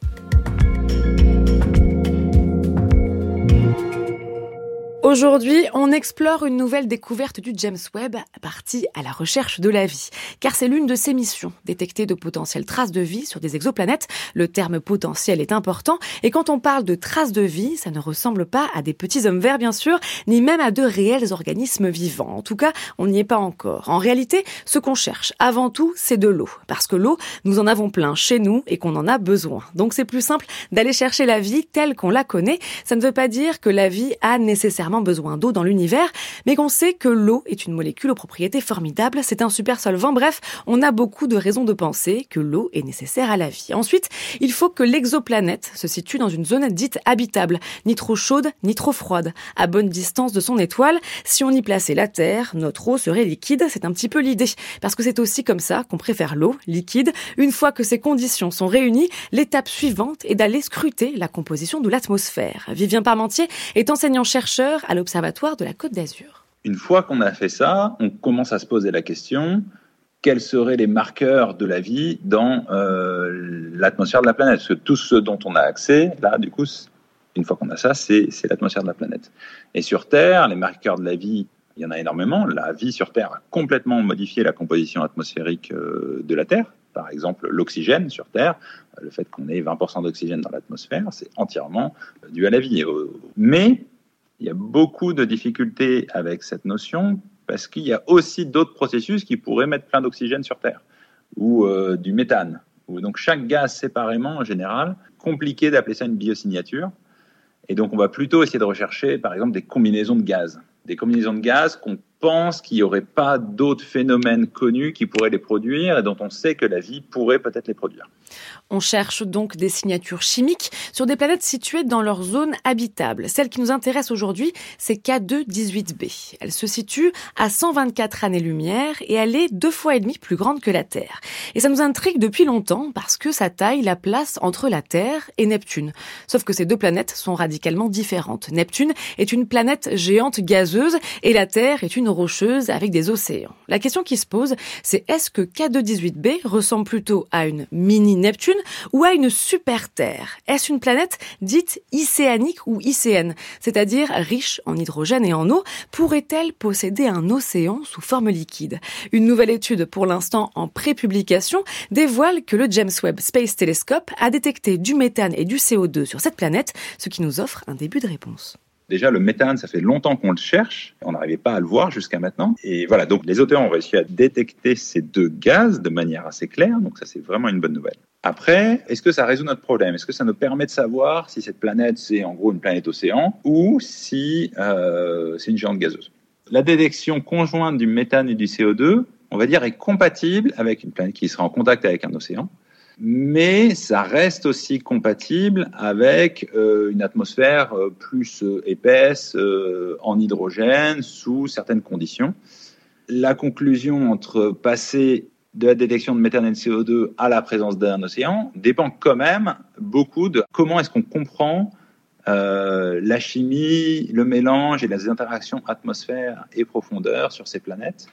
Aujourd'hui, on explore une nouvelle découverte du James Webb, partie à la recherche de la vie. Car c'est l'une de ses missions, détecter de potentielles traces de vie sur des exoplanètes. Le terme potentiel est important, et quand on parle de traces de vie, ça ne ressemble pas à des petits hommes verts, bien sûr, ni même à de réels organismes vivants. En tout cas, on n'y est pas encore. En réalité, ce qu'on cherche, avant tout, c'est de l'eau. Parce que l'eau, nous en avons plein chez nous et qu'on en a besoin. Donc c'est plus simple d'aller chercher la vie telle qu'on la connaît. Ça ne veut pas dire que la vie a nécessairement vraiment besoin d'eau dans l'univers, mais qu'on sait que l'eau est une molécule aux propriétés formidables, c'est un super solvant. Bref, on a beaucoup de raisons de penser que l'eau est nécessaire à la vie. Ensuite, il faut que l'exoplanète se situe dans une zone dite habitable, ni trop chaude, ni trop froide, à bonne distance de son étoile. Si on y plaçait la Terre, notre eau serait liquide, c'est un petit peu l'idée, parce que c'est aussi comme ça qu'on préfère l'eau, liquide. Une fois que ces conditions sont réunies, l'étape suivante est d'aller scruter la composition de l'atmosphère. Vivien Parmentier est enseignant-chercheur à l'Observatoire de la Côte d'Azur. Une fois qu'on a fait ça, on commence à se poser la question, quels seraient les marqueurs de la vie dans euh, l'atmosphère de la planète ? Parce que tout ce dont on a accès, là, du coup, une fois qu'on a ça, c'est, c'est l'atmosphère de la planète. Et sur Terre, les marqueurs de la vie, il y en a énormément. La vie sur Terre a complètement modifié la composition atmosphérique euh, de la Terre. Par exemple, l'oxygène sur Terre, le fait qu'on ait vingt pour cent d'oxygène dans l'atmosphère, c'est entièrement dû à la vie. Mais il y a beaucoup de difficultés avec cette notion parce qu'il y a aussi d'autres processus qui pourraient mettre plein d'oxygène sur Terre ou euh, du méthane. Donc chaque gaz séparément, en général, compliqué d'appeler ça une biosignature. Et donc on va plutôt essayer de rechercher, par exemple, des combinaisons de gaz. Des combinaisons de gaz qu'on pense qu'il n'y aurait pas d'autres phénomènes connus qui pourraient les produire et dont on sait que la vie pourrait peut-être les produire. On cherche donc des signatures chimiques sur des planètes situées dans leur zone habitable. Celle qui nous intéresse aujourd'hui, c'est K deux dix-huit b. Elle se situe à cent vingt-quatre années-lumière et elle est deux fois et demi plus grande que la Terre. Et ça nous intrigue depuis longtemps parce que sa taille la place entre la Terre et Neptune. Sauf que ces deux planètes sont radicalement différentes. Neptune est une planète géante gazeuse et la Terre est une rocheuse avec des océans. La question qui se pose, c'est est-ce que K deux dix-huit b ressemble plutôt à une mini-Neptune ou à une super-Terre ? Est-ce une planète dite icéanique ou icéenne, c'est-à-dire riche en hydrogène et en eau ? Pourrait-elle posséder un océan sous forme liquide ? Une nouvelle étude, pour l'instant en pré-publication, dévoile que le James Webb Space Telescope a détecté du méthane et du C O deux sur cette planète, ce qui nous offre un début de réponse. Déjà, le méthane, ça fait longtemps qu'on le cherche. On n'arrivait pas à le voir jusqu'à maintenant. Et voilà, donc les auteurs ont réussi à détecter ces deux gaz de manière assez claire. Donc ça, c'est vraiment une bonne nouvelle. Après, est-ce que ça résout notre problème ? Est-ce que ça nous permet de savoir si cette planète, c'est en gros une planète océan ou si euh, c'est une géante gazeuse ? La détection conjointe du méthane et du C O deux, on va dire, est compatible avec une planète qui sera en contact avec un océan. Mais ça reste aussi compatible avec euh, une atmosphère euh, plus euh, épaisse, euh, en hydrogène, sous certaines conditions. La conclusion entre passer de la détection de méthane et de C O deux à la présence d'un océan dépend quand même beaucoup de comment est-ce qu'on comprend euh, la chimie, le mélange et les interactions atmosphère et profondeur sur ces planètes.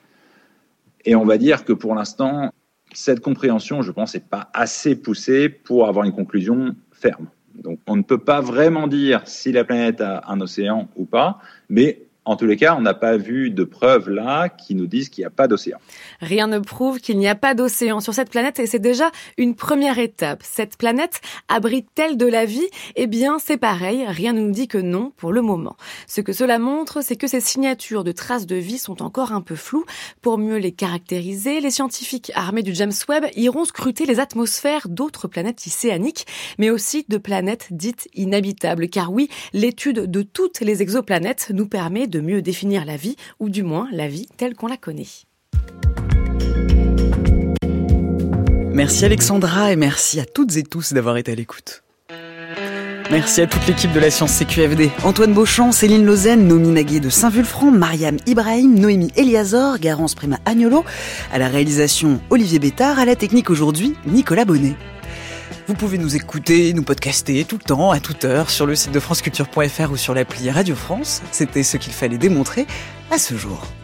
Et on va dire que pour l'instant, cette compréhension, je pense, n'est pas assez poussée pour avoir une conclusion ferme. Donc, on ne peut pas vraiment dire si la planète a un océan ou pas, mais en tous les cas, on n'a pas vu de preuves là qui nous disent qu'il n'y a pas d'océan. Rien ne prouve qu'il n'y a pas d'océan sur cette planète et c'est déjà une première étape. Cette planète abrite-t-elle de la vie ? Eh bien, c'est pareil, rien ne nous dit que non pour le moment. Ce que cela montre, c'est que ces signatures de traces de vie sont encore un peu floues. Pour mieux les caractériser, les scientifiques armés du James Webb iront scruter les atmosphères d'autres planètes icéaniques, mais aussi de planètes dites inhabitables. Car oui, l'étude de toutes les exoplanètes nous permet de mieux définir la vie, ou du moins la vie telle qu'on la connaît. Merci Alexandra et merci à toutes et tous d'avoir été à l'écoute. Merci à toute l'équipe de la Science C Q F D. Antoine Beauchamp, Céline Lausanne, Noémie Naguet de Saint-Vulfranc, Mariam Ibrahim, Noémie Eliazor, Garance Prima Agnolo, à la réalisation Olivier Bétard, à la technique aujourd'hui Nicolas Bonnet. Vous pouvez nous écouter, nous podcaster tout le temps, à toute heure, sur le site de franceculture point f r ou sur l'appli Radio France. C'était ce qu'il fallait démontrer à ce jour.